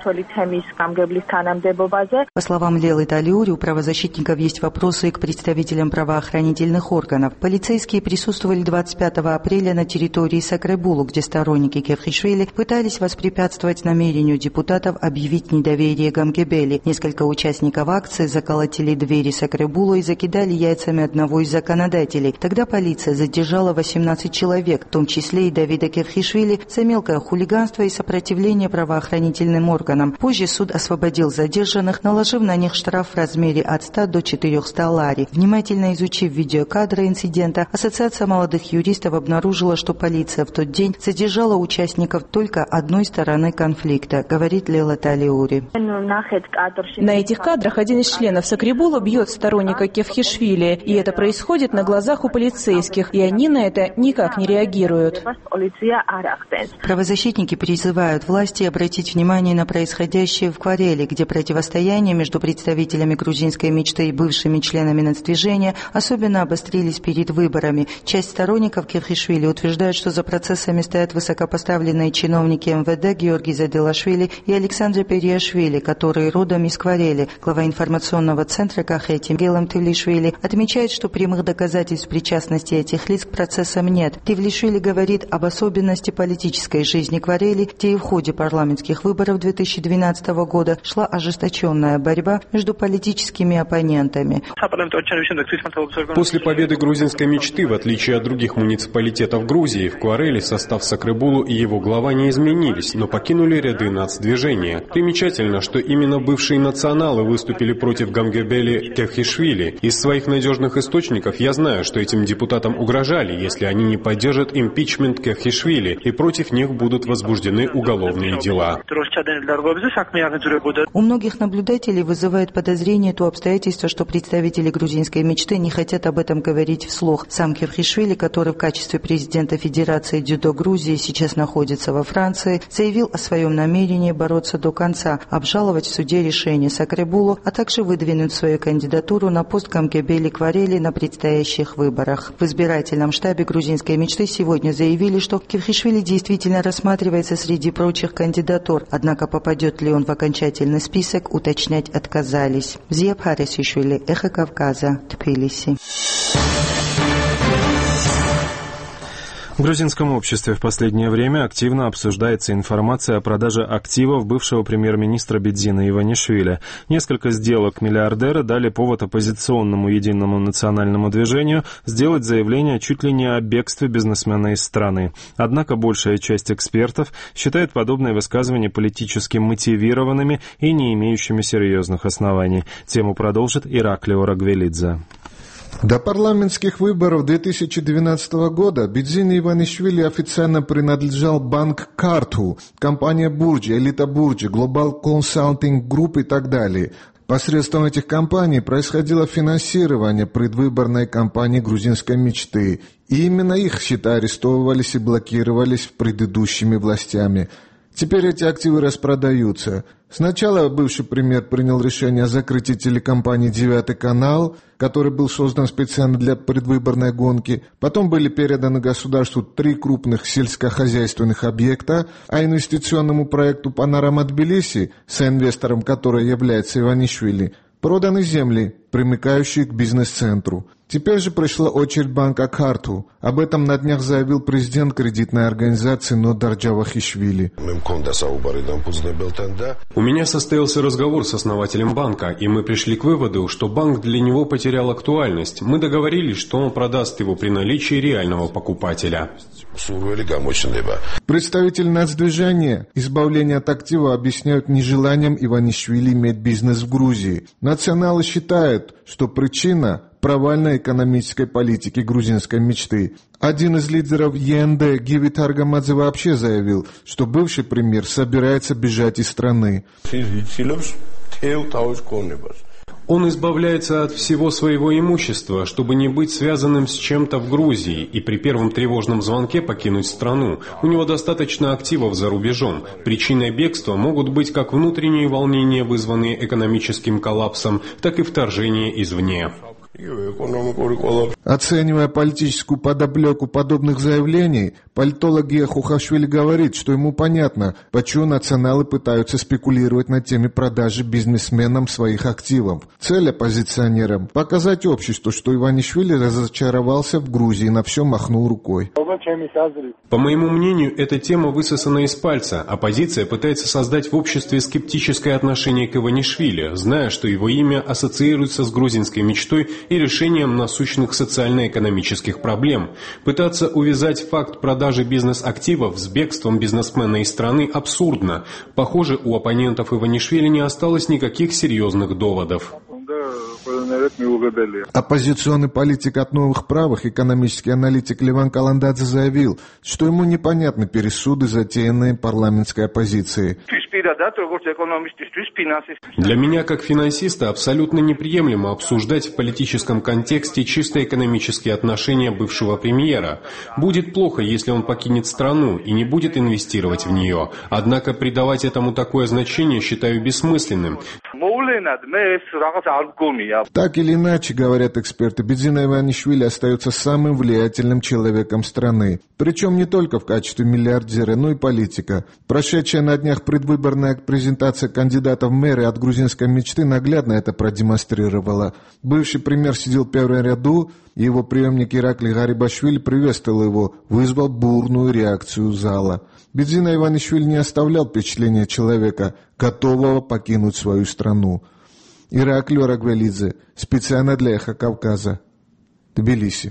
По словам Лейлы Талиури, у правозащитников есть вопрос и к представителям правоохранительных органов. Полицейские присутствовали двадцать пятого апреля на территории Сакребулу, где сторонники Кевхишвили пытались воспрепятствовать намерению депутатов объявить недоверие Гамгебели. Несколько участников акции заколотили двери Сакребулу и закидали яйцами одного из законодателей. Тогда полиция задержала восемнадцать человек, в том числе и Давида Кевхишвили, за мелкое хулиганство и сопротивление правоохранительным органам. Позже суд освободил задержанных, наложив на них штраф в размере от ста до четырёхсот лари. Внимательно изучив видеокадры инцидента, Ассоциация молодых юристов обнаружила, что полиция в тот день задержала участников только одной стороны конфликта, говорит Лейла Талиури. На этих кадрах один из членов Сакребула бьет сторонника Кевхишвили, и это происходит на глазах у полицейских, и они на это никак не реагируют. Правозащитники призывают власти обратить внимание на происходящее в Квареле, где противостояние между представителями грузинской мечты и бывшими членами нацдвижения особенно обострились перед выборами. Часть сторонников Кевхишвили утверждает, что за процессами стоят высокопоставленные чиновники эм вэ дэ Георгий Заделашвили и Александр Периашвили, которые родом из Кварели. Глава информационного центра Кахети Гелам Тевлишвили отмечает, что прямых доказательств причастности этих лиц к процессам нет. Тевлишвили говорит об особенности политической жизни Кварели, где и в ходе парламентских выборов две тысячи двенадцатого года шла ожесточенная борьба между политическими оппонентами. После победы грузинской мечты, в отличие от других муниципалитетов Грузии, в Квареле состав Сакребулу и его глава не изменились, но покинули ряды нацдвижения. Примечательно, что именно бывшие националы выступили против Гамгебели Кевхишвили. Из своих надежных источников я знаю, что этим депутатам угрожали, если они не поддержат импичмент Кевхишвили, и против них будут возбуждены уголовные дела. У многих наблюдателей вызывает подозрение то обстоятельство, что представители грузинской мечты не хотят об этом говорить вслух. Сам Кевхишвили, который в качестве президента Федерации дзюдо Грузии сейчас находится во Франции, заявил о своем намерении бороться до конца, обжаловать в суде решение Сакребулу, а также выдвинуть свою кандидатуру на пост Гамгебели Кварели на предстоящих выборах. В избирательном штабе грузинской мечты сегодня заявили, что Кевхишвили действительно рассматривается среди прочих кандидатур, однако попадет ли он в окончательный список, уточнять отказались. Мзея Парисишвили, Эхо Кавказа, Тбилиси. В грузинском обществе в последнее время активно обсуждается информация о продаже активов бывшего премьер-министра Бедзина Иванишвили. Несколько сделок миллиардера дали повод оппозиционному Единому национальному движению сделать заявление чуть ли не о бегстве бизнесмена из страны. Однако большая часть экспертов считает подобные высказывания политически мотивированными и не имеющими серьезных оснований. Тему продолжит Ираклио Рагвелидзе. До парламентских выборов две тысячи двенадцатого года Бедзин Иванишвили официально принадлежал банк Карту, компания Бурджи, Элита Бурджи, Global Consulting Group и так далее. Посредством этих компаний происходило финансирование предвыборной кампании грузинской мечты. И именно их счета арестовывались и блокировались предыдущими властями. Теперь эти активы распродаются. Сначала бывший премьер принял решение о закрытии телекомпании «Девятый канал», который был создан специально для предвыборной гонки. Потом были переданы государству три крупных сельскохозяйственных объекта, а инвестиционному проекту «Панорама Тбилиси», с инвестором которой является Иванишвили, проданы земли, примыкающие к бизнес-центру. Теперь же пришла очередь банка «Карту». Об этом на днях заявил президент кредитной организации Нодар Джавахишвили. У меня состоялся разговор с основателем банка, и мы пришли к выводу, что банк для него потерял актуальность. Мы договорились, что он продаст его при наличии реального покупателя. Представители нацдвижения избавление от актива объясняют нежеланием Иванишвили иметь бизнес в Грузии. Националы считают, что причина – провальной экономической политики грузинской мечты. Один из лидеров ЕНД Гивит Аргамадзе вообще заявил, что бывший премьер собирается бежать из страны. Он избавляется от всего своего имущества, чтобы не быть связанным с чем-то в Грузии и при первом тревожном звонке покинуть страну. У него достаточно активов за рубежом. Причиной бегства могут быть как внутренние волнения, вызванные экономическим коллапсом, так и вторжение извне. Оценивая политическую подоплеку подобных заявлений, политолог Гия Хухашвили говорит, что ему понятно, почему националы пытаются спекулировать на теме продажи бизнесменам своих активов. Цель оппозиционерам – показать обществу, что Иванишвили разочаровался в Грузии и на все махнул рукой. По моему мнению, эта тема высосана из пальца. Оппозиция пытается создать в обществе скептическое отношение к Иванишвили, зная, что его имя ассоциируется с грузинской мечтой и решением насущных социально-экономических проблем. Пытаться увязать факт продажи бизнес-активов с бегством бизнесмена из страны абсурдно. Похоже, у оппонентов Иванишвили не осталось никаких серьезных доводов. Оппозиционный политик от новых правых, экономический аналитик Леван Каландадзе заявил, что ему непонятны пересуды, затеянные парламентской оппозицией. Для меня, как финансиста, абсолютно неприемлемо обсуждать в политическом контексте чисто экономические отношения бывшего премьера. Будет плохо, если он покинет страну и не будет инвестировать в нее. Однако придавать этому такое значение считаю бессмысленным. Так или иначе, говорят эксперты, Бедзина Иванишвили остается самым влиятельным человеком страны. Причем не только в качестве миллиардера, но и политика. Прошедшая на днях предвыборная презентация кандидатов в мэры от грузинской мечты наглядно это продемонстрировала. Бывший премьер сидел в первом ряду, и его преемник Иракли Гарибашвили приветствовал его, вызвал бурную реакцию зала. Бедзина Иванишвили не оставлял впечатления человека, готового покинуть свою страну. Ираклий Рагвелидзе, специально для «Эхо Кавказа», Тбилиси.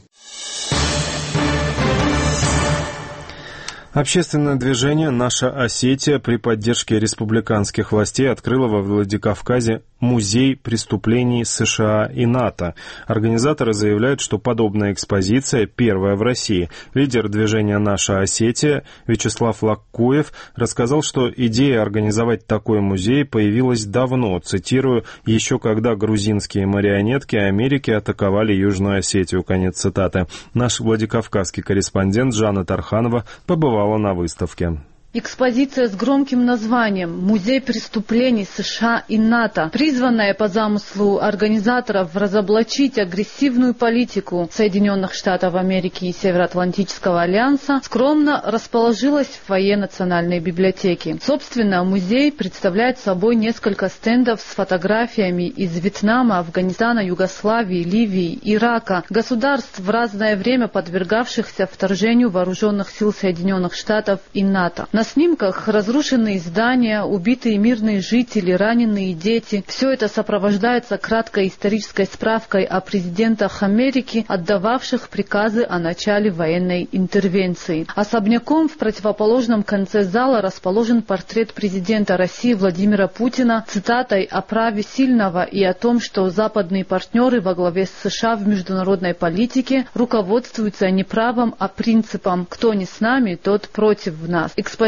Общественное движение «Наша Осетия» при поддержке республиканских властей открыло во Владикавказе музей преступлений США и НАТО. Организаторы заявляют, что подобная экспозиция первая в России. Лидер движения «Наша Осетия» Вячеслав Лаккуев рассказал, что идея организовать такой музей появилась давно, цитирую, «еще когда грузинские марионетки Америки атаковали Южную Осетию». Конец цитаты. Наш владикавказский корреспондент Жанна Тарханова побывала на выставке. Экспозиция с громким названием «Музей преступлений США и НАТО», призванная по замыслу организаторов разоблачить агрессивную политику Соединенных Штатов Америки и Североатлантического альянса, скромно расположилась в фойе Национальной библиотеки. Собственно, музей представляет собой несколько стендов с фотографиями из Вьетнама, Афганистана, Югославии, Ливии, Ирака, государств в разное время подвергавшихся вторжению вооруженных сил Соединенных Штатов и НАТО. На снимках разрушенные здания, убитые мирные жители, раненые дети. Все это сопровождается краткой исторической справкой о президентах Америки, отдававших приказы о начале военной интервенции. Особняком в противоположном конце зала расположен портрет президента России Владимира Путина с цитатой о праве сильного и о том, что западные партнеры во главе с США в международной политике руководствуются не правом, а принципом «кто не с нами, тот против нас». Экспозиция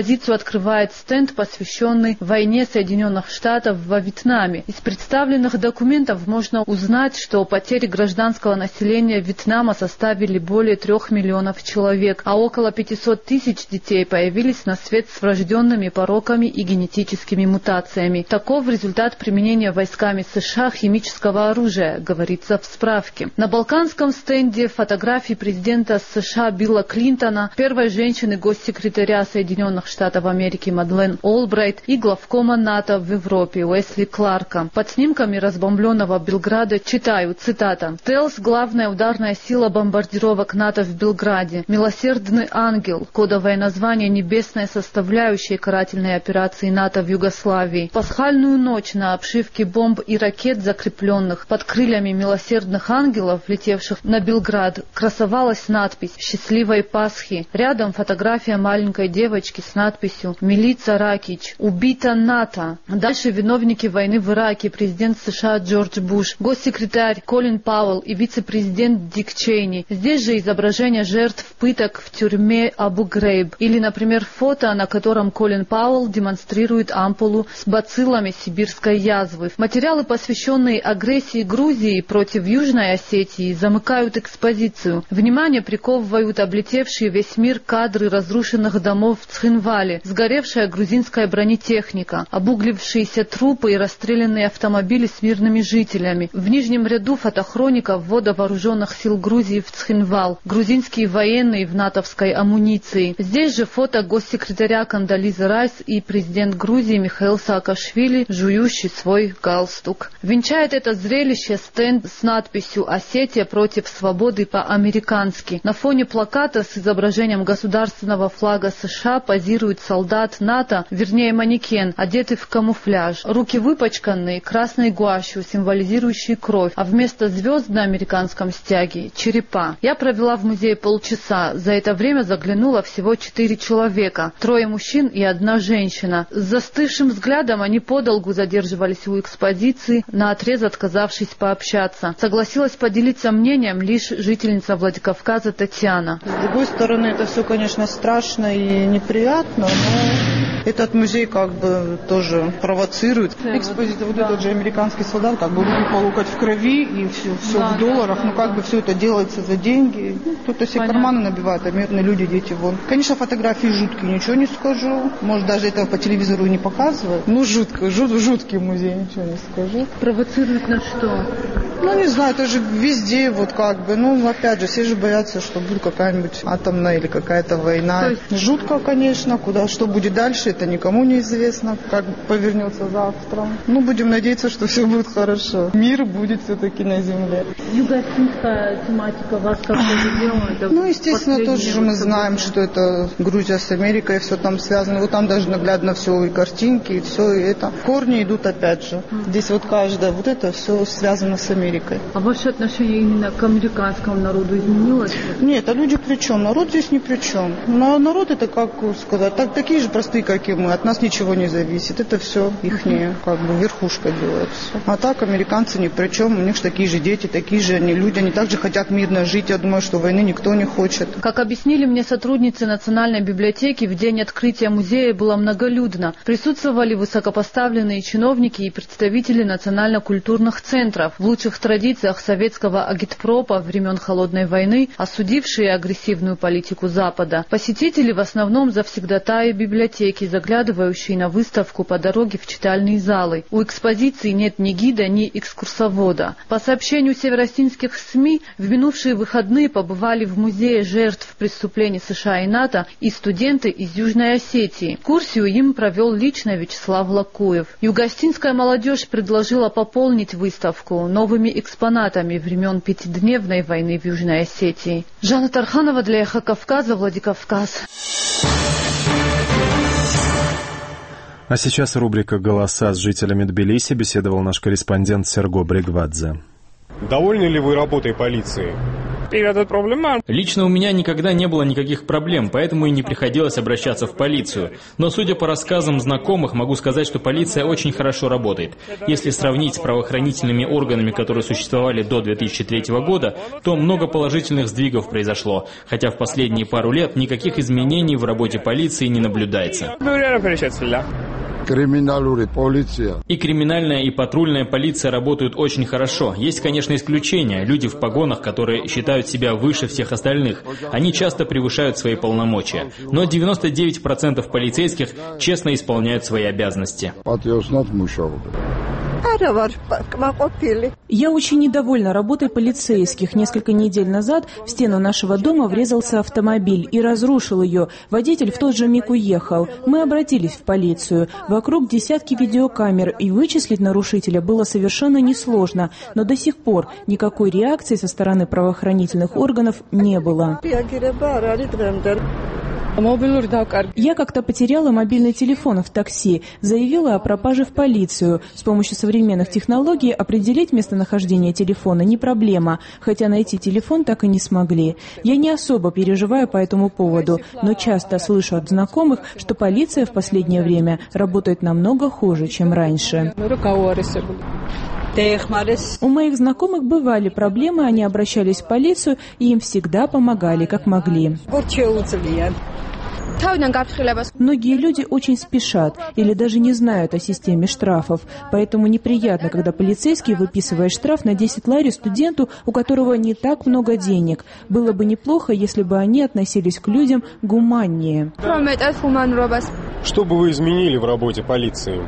Экспозицию открывает стенд, посвященный войне Соединенных Штатов во Вьетнаме. Из представленных документов можно узнать, что потери гражданского населения Вьетнама составили более трех миллионов человек, а около пятисот тысяч детей появились на свет с врожденными пороками и генетическими мутациями. Таков результат применения войсками США химического оружия, говорится в справке. На балканском стенде фотографии президента США Билла Клинтона, первой женщины-госсекретаря Соединенных Штатов Америки Мадлен Олбрайт и главкома НАТО в Европе Уэсли Кларка. Под снимками разбомбленного Белграда читаю, цитата: «ТЭЛС – главная ударная сила бомбардировок НАТО в Белграде. Милосердный ангел – кодовое название небесной составляющей карательной операции НАТО в Югославии. Пасхальную ночь на обшивке бомб и ракет, закрепленных под крыльями милосердных ангелов, летевших на Белград, красовалась надпись «Счастливой Пасхи». Рядом фотография маленькой девочки с надписью «Милица Ракич. Убита НАТО». Дальше виновники войны в Ираке, президент США Джордж Буш, госсекретарь Колин Пауэлл и вице-президент Дик Чейни. Здесь же изображение жертв пыток в тюрьме Абу-Грейб. Или, например, фото, на котором Колин Пауэлл демонстрирует ампулу с бациллами сибирской язвы. Материалы, посвященные агрессии Грузии против Южной Осетии, замыкают экспозицию. Внимание приковывают облетевшие весь мир кадры разрушенных домов в Цхинвале, сгоревшая грузинская бронетехника, обуглившиеся трупы и расстрелянные автомобили с мирными жителями. В нижнем ряду фотохроника ввода вооруженных сил Грузии в Цхинвал, грузинские военные в натовской амуниции. Здесь же фото госсекретаря Кондолизы Райс и президент Грузии Михаил Саакашвили, жующий свой галстук. Венчает это зрелище стенд с надписью «Осетия против свободы по-американски». На фоне плаката с изображением государственного флага США позирует солдат НАТО, вернее манекен, одетый в камуфляж. Руки выпачканные красной гуашью, символизирующей кровь, а вместо звезд на американском стяге – черепа. Я провела в музее полчаса. За это время заглянуло всего четыре человека. Трое мужчин и одна женщина. С застывшим взглядом они подолгу задерживались у экспозиции, наотрез отказавшись пообщаться. Согласилась поделиться мнением лишь жительница Владикавказа Татьяна. С другой стороны, это все, конечно, страшно и неприятно, но этот музей как бы тоже провоцирует. Экспозиция, вот этот же американский солдат, как бы руки по локоть в крови и все, все да, в долларах, ну как бы все это делается за деньги. Кто-то себе карманы набивает, а мирные люди, дети вон. Конечно, фотографии жуткие, ничего не скажу. Может, даже этого по телевизору не показывают. Ну, жутко, жут, жуткий музей, ничего не скажу. Провоцирует на что? Ну, не знаю, это же везде вот как бы. Ну, опять же, все же боятся, что будет какая-нибудь атомная или какая-то война. Есть... Жутко, конечно. Куда, что будет дальше, это никому не известно, как повернется завтра. Ну, будем надеяться, что все будет хорошо. Мир будет все-таки на земле. Юго-осетинская тематика вас как-то задела? Ну, естественно, тоже же мы знаем, что это Грузия с Америкой, все там связано. Вот там даже наглядно все, и картинки, и все, и это. Корни идут опять же. Здесь вот каждое, вот это все связано с Америкой. А ваше отношение именно к американскому народу изменилось? Нет, а люди при чем? Народ здесь ни при чем. Но народ это, как сказать, так, такие же простые, как и мы. От нас ничего не зависит. Это все ихняя, как бы, верхушка делает все. А так американцы ни при чем. У них же такие же дети, такие же они люди. Они также хотят мирно жить. Я думаю, что войны никто не хочет. Как объяснили мне сотрудницы Национальной библиотеки, в день открытия музея было многолюдно. Присутствовали высокопоставленные чиновники и представители национально-культурных центров. В лучших традициях советского агитпропа времен Холодной войны, осудившие агрессивную политику Запада. Посетители в основном завсегдатаи библиотеки, заглядывающие на выставку по дороге в читальные залы. У экспозиции нет ни гида, ни экскурсовода. По сообщению северосинских СМИ, в минувшие выходные побывали в музее жертв преступлений США и НАТО и студенты из Южной Осетии. Экскурсию им провел лично Вячеслав Лакуев. Юго-осетинская молодежь предложила пополнить выставку новыми экспонатами времен пятидневной войны в Южной Осетии. Жанна Тарханова для Эхо Кавказа, Владикавказ. А сейчас рубрика «Голоса» с жителями Тбилиси беседовал наш корреспондент Серго Бригвадзе. Довольны ли вы работой полиции? Лично у меня никогда не было никаких проблем, поэтому и не приходилось обращаться в полицию. Но, судя по рассказам знакомых, могу сказать, что полиция очень хорошо работает. Если сравнить с правоохранительными органами, которые существовали до две тысячи третьего года, то много положительных сдвигов произошло, хотя в последние пару лет никаких изменений в работе полиции не наблюдается. И криминальная, и патрульная полиция работают очень хорошо. Есть, конечно, исключения. Люди в погонах, которые считают себя выше всех остальных. Они часто превышают свои полномочия. Но девяносто девять процентов полицейских честно исполняют свои обязанности. Я очень недовольна работой полицейских. Несколько недель назад в стену нашего дома врезался автомобиль и разрушил ее. Водитель в тот же миг уехал. Мы обратились в полицию. Вокруг десятки видеокамер, и вычислить нарушителя было совершенно несложно. Но до сих пор никакой реакции со стороны правоохранительных органов не было. Я как-то потеряла мобильный телефон в такси, заявила о пропаже в полицию. С помощью современных технологий определить местонахождение телефона не проблема, хотя найти телефон так и не смогли. Я не особо переживаю по этому поводу, но часто слышу от знакомых, что полиция в последнее время работает намного хуже, чем раньше. У моих знакомых бывали проблемы, они обращались в полицию, и им всегда помогали, как могли. Многие люди очень спешат или даже не знают о системе штрафов, поэтому неприятно, когда полицейский выписывает штраф на десять лари студенту, у которого не так много денег. Было бы неплохо, если бы они относились к людям гуманнее. Что бы вы изменили в работе полиции?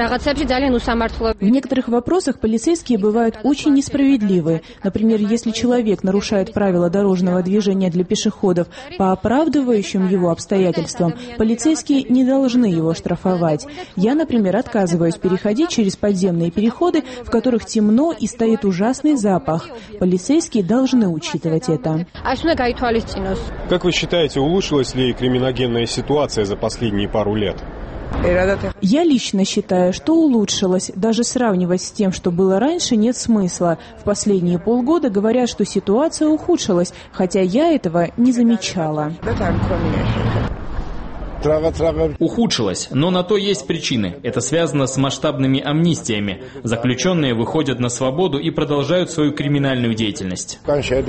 В некоторых вопросах полицейские бывают очень несправедливы. Например, если человек нарушает правила дорожного движения для пешеходов по оправдывающим его обстоятельствам, полицейские не должны его штрафовать. Я, например, отказываюсь переходить через подземные переходы, в которых темно и стоит ужасный запах. Полицейские должны учитывать это. Как вы считаете, улучшилась ли криминогенная ситуация за последние пару лет? Я лично считаю, что улучшилось. Даже сравнивать с тем, что было раньше, нет смысла. В последние полгода говорят, что ситуация ухудшилась, хотя я этого не замечала. Ухудшилось, но на то есть причины. Это связано с масштабными амнистиями. Заключенные выходят на свободу и продолжают свою криминальную деятельность.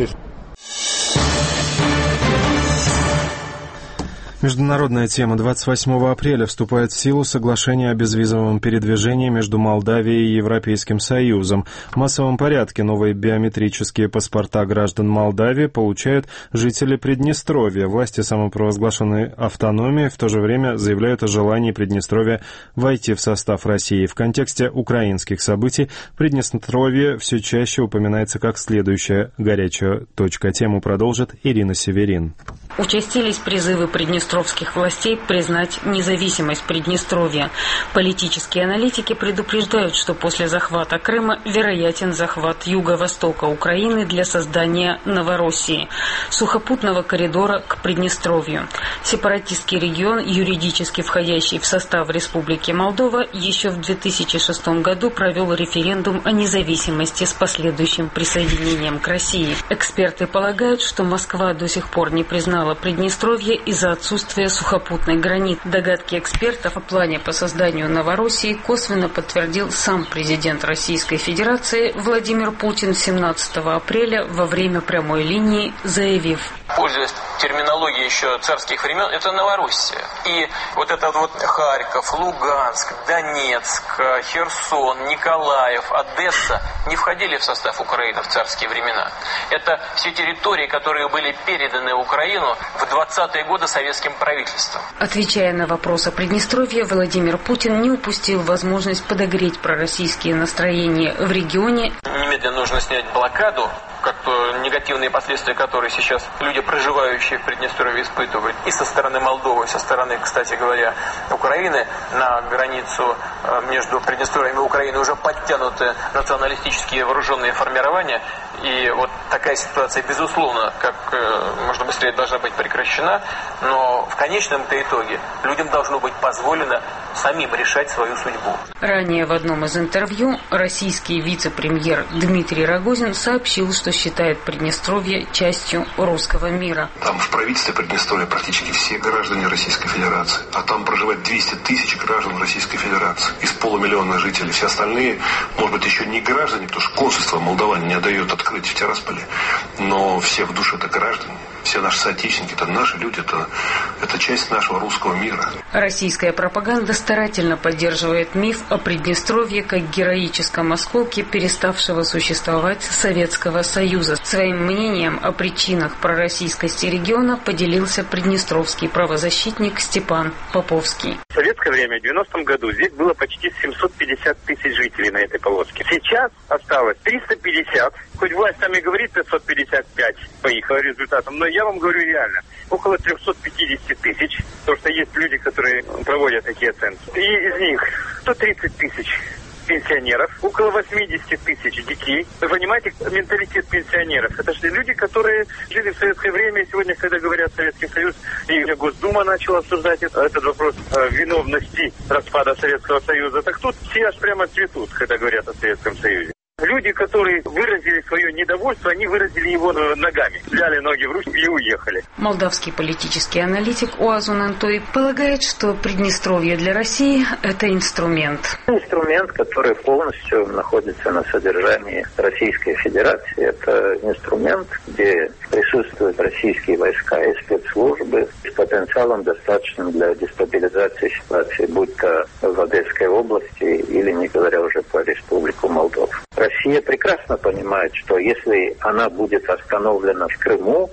Международная тема. двадцать восьмого апреля вступает в силу соглашение о безвизовом передвижении между Молдавией и Европейским Союзом. В массовом порядке новые биометрические паспорта граждан Молдавии получают жители Приднестровья. Власти самопровозглашенной автономии в то же время заявляют о желании Приднестровья войти в состав России. В контексте украинских событий Приднестровье все чаще упоминается как следующая горячая точка. Тему продолжит Ирина Северин. Участились призывы приднестровских властей признать независимость Приднестровья. Политические аналитики предупреждают, что после захвата Крыма вероятен захват юго-востока Украины для создания Новороссии, сухопутного коридора к Приднестровью. Сепаратистский регион, юридически входящий в состав Республики Молдова, еще в две тысячи шестом году провел референдум о независимости с последующим присоединением к России. Эксперты полагают, что Москва до сих пор не признала Приднестровье из-за отсутствия сухопутной границы. Догадки экспертов о плане по созданию Новороссии косвенно подтвердил сам президент Российской Федерации Владимир Путин семнадцатого апреля во время прямой линии, заявив: пользуясь терминологией еще царских времен, это Новороссия. И вот этот вот Харьков, Луганск, Донецк, Херсон, Николаев, Одесса не входили в состав Украины в царские времена. Это все территории, которые были переданы в Украину в двадцатые годы советским правительством. Отвечая на вопрос о Приднестровье, Владимир Путин не упустил возможность подогреть пророссийские настроения в регионе. Немедленно нужно снять блокаду, как негативные последствия, которые сейчас люди, проживающие в Приднестровье, испытывают. И со стороны Молдовы, и со стороны, кстати говоря, Украины. На границу между Приднестровьем и Украиной уже подтянуты националистические вооруженные формирования. И вот такая ситуация, безусловно, как можно быстрее должна быть прекращена. Но в конечном-то итоге людям должно быть позволено самим решать свою судьбу. Ранее в одном из интервью российский вице-премьер Дмитрий Рогозин сообщил, что что считает Приднестровье частью русского мира. Там в правительстве Приднестровья практически все граждане Российской Федерации, а там проживает двести тысяч граждан Российской Федерации из полумиллиона жителей. Все остальные, может быть, еще не граждане, потому что консульство Молдавании не дает открыть в Тирасполе, но все в душе это граждане. Все наши соотечественники, это наши люди, это, это часть нашего русского мира. Российская пропаганда старательно поддерживает миф о Приднестровье как героическом осколке переставшего существовать Советского Союза. Своим мнением о причинах пророссийскости региона поделился приднестровский правозащитник Степан Поповский. В советское время, в девяностом году, здесь было почти семьсот пятьдесят тысяч жителей на этой полоске. Сейчас осталось триста пятьдесят. Хоть власть там и говорит пятьсот пятьдесят пять по их результатам, но я вам говорю реально, около триста пятьдесят тысяч, потому что есть люди, которые проводят такие оценки. И из них сто тридцать тысяч пенсионеров, около восемьдесят тысяч детей. Вы понимаете, менталитет пенсионеров. Это же люди, которые жили в советское время, и сегодня, когда говорят Советский Союз, и Госдума начала обсуждать это, этот вопрос э, виновности распада Советского Союза, так тут все аж прямо цветут, когда говорят о Советском Союзе. Люди, которые выразили свое недовольство, они выразили его ногами. Взяли ноги в руки и уехали. Молдавский политический аналитик Уазун Антой полагает, что Приднестровье для России – это инструмент. Инструмент, который полностью находится на содержании Российской Федерации. Это инструмент, где присутствуют российские войска и спецслужбы с потенциалом достаточным для дестабилизации ситуации, будь то в Одесской области или, не говоря уже про Республику Молдова. Россия прекрасно понимает, что если она будет остановлена в Крыму,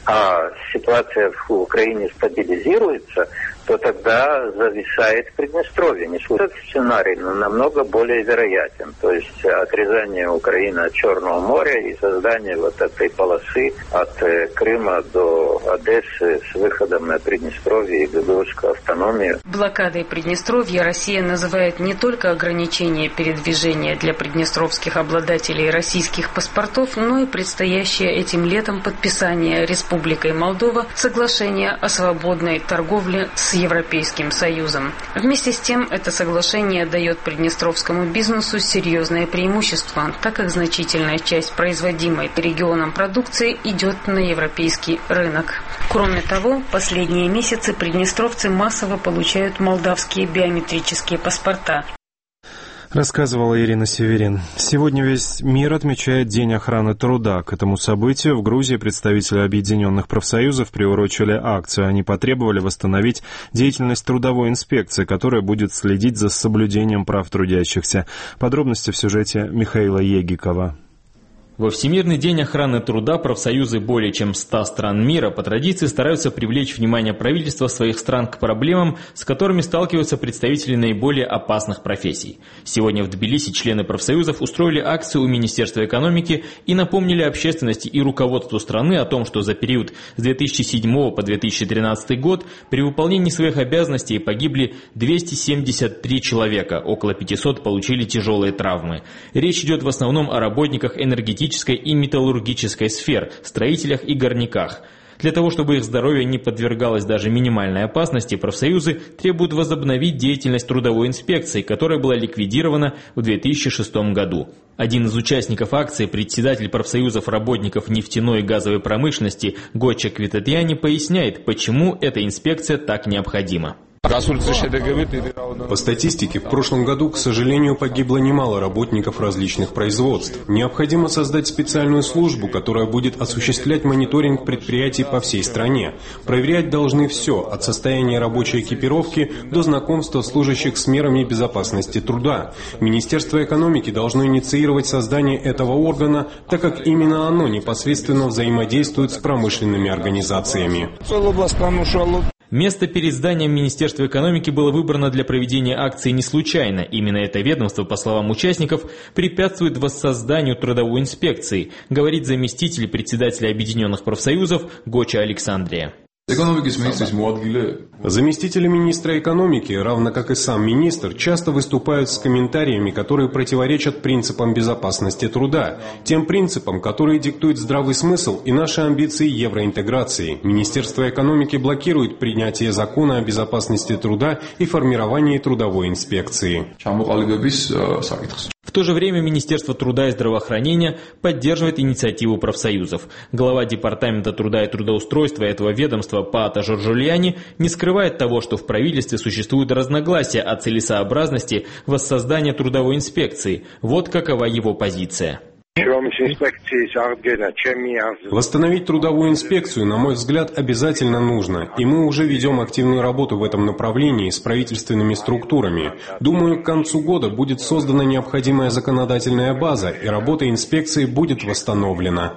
а ситуация в Украине стабилизируется, то тогда зависает Приднестровье. Не этот сценарий, но намного более вероятен. То есть отрезание Украины от Черного моря и создание вот этой полосы от Крыма до Одессы с выходом на Приднестровье и гагаузскую автономию. Блокадой Приднестровья Россия называет не только ограничение передвижения для приднестровских обладателей российских паспортов, но и предстоящее этим летом подписание Республикой Молдова соглашения о свободной торговле с Европейским Союзом. Вместе с тем, это соглашение дает приднестровскому бизнесу серьезное преимущество, так как значительная часть производимой регионом продукции идет на европейский рынок. Кроме того, последние месяцы приднестровцы массово получают молдавские биометрические паспорта. Рассказывала Ирина Северин. Сегодня весь мир отмечает День охраны труда. К этому событию в Грузии представители объединенных профсоюзов приурочили акцию. Они потребовали восстановить деятельность трудовой инспекции, которая будет следить за соблюдением прав трудящихся. Подробности в сюжете Михаила Егикова. Во Всемирный день охраны труда профсоюзы более чем ста стран мира по традиции стараются привлечь внимание правительства своих стран к проблемам, с которыми сталкиваются представители наиболее опасных профессий. Сегодня в Тбилиси члены профсоюзов устроили акцию у Министерства экономики и напомнили общественности и руководству страны о том, что за период с две тысячи седьмого по две тысячи тринадцатый год при выполнении своих обязанностей погибли двести семьдесят три человека, около пятисот получили тяжелые травмы. Речь идет в основном о работниках энергетической и металлургической сфер, строителях и горняках. Для того, чтобы их здоровье не подвергалось даже минимальной опасности, профсоюзы требуют возобновить деятельность трудовой инспекции, которая была ликвидирована в две тысячи шестом году. Один из участников акции, председатель профсоюзов работников нефтяной и газовой промышленности Гоча Квитатьяни, поясняет, почему эта инспекция так необходима. По статистике, в прошлом году, к сожалению, погибло немало работников различных производств. Необходимо создать специальную службу, которая будет осуществлять мониторинг предприятий по всей стране. Проверять должны все, от состояния рабочей экипировки до знакомства служащих с мерами безопасности труда. Министерство экономики должно инициировать создание этого органа, так как именно оно непосредственно взаимодействует с промышленными организациями. Место перед зданием Министерства экономики было выбрано для проведения акции не случайно. Именно это ведомство, по словам участников, препятствует воссозданию трудовой инспекции, говорит заместитель председателя Объединенных профсоюзов Гоча Александрия. Заместители министра экономики, равно как и сам министр, часто выступают с комментариями, которые противоречат принципам безопасности труда, тем принципам, которые диктуют здравый смысл и наши амбиции евроинтеграции. Министерство экономики блокирует принятие закона о безопасности труда и формировании трудовой инспекции. В В то же время Министерство труда и здравоохранения поддерживает инициативу профсоюзов. Глава Департамента труда и трудоустройства этого ведомства Паата Джорджулиани не скрывает того, что в правительстве существуют разногласия о целесообразности воссоздания трудовой инспекции. Вот какова его позиция. Восстановить трудовую инспекцию, на мой взгляд, обязательно нужно, и мы уже ведем активную работу в этом направлении с правительственными структурами. Думаю, к концу года будет создана необходимая законодательная база, и работа инспекции будет восстановлена.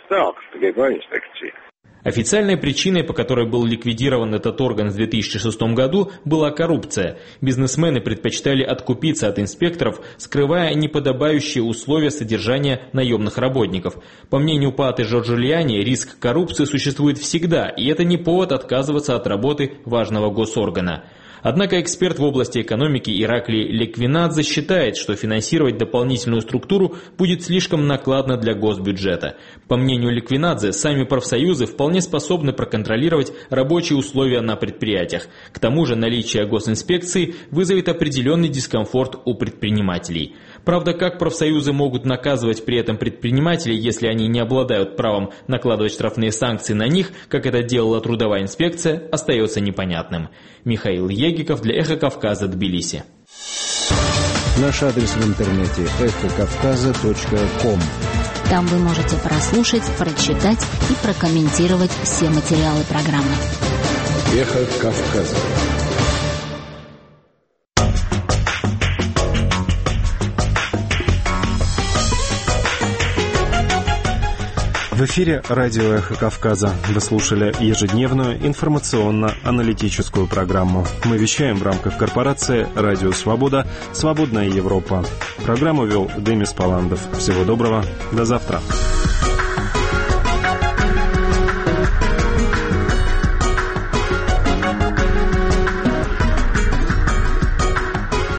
Официальной причиной, по которой был ликвидирован этот орган в две тысячи шестом году, была коррупция. Бизнесмены предпочитали откупиться от инспекторов, скрывая неподобающие условия содержания наемных работников. По мнению Пааты Джорджулиани, риск коррупции существует всегда, и это не повод отказываться от работы важного госоргана. Однако эксперт в области экономики Иракли Ликвинадзе считает, что финансировать дополнительную структуру будет слишком накладно для госбюджета. По мнению Ликвинадзе, сами профсоюзы вполне способны проконтролировать рабочие условия на предприятиях. К тому же наличие госинспекции вызовет определенный дискомфорт у предпринимателей. Правда, как профсоюзы могут наказывать при этом предпринимателей, если они не обладают правом накладывать штрафные санкции на них, как это делала трудовая инспекция, остается непонятным. Михаил Егиков для «Эхо Кавказа», Тбилиси. Наш адрес в интернете эхо кавказа точка ком. Там вы можете прослушать, прочитать и прокомментировать все материалы программы. «Эхо Кавказа». В эфире радио «Эхо Кавказа». Вы слушали ежедневную информационно-аналитическую программу. Мы вещаем в рамках корпорации «Радио Свобода. Свободная Европа». Программу вел Демис Паландов. Всего доброго. До завтра.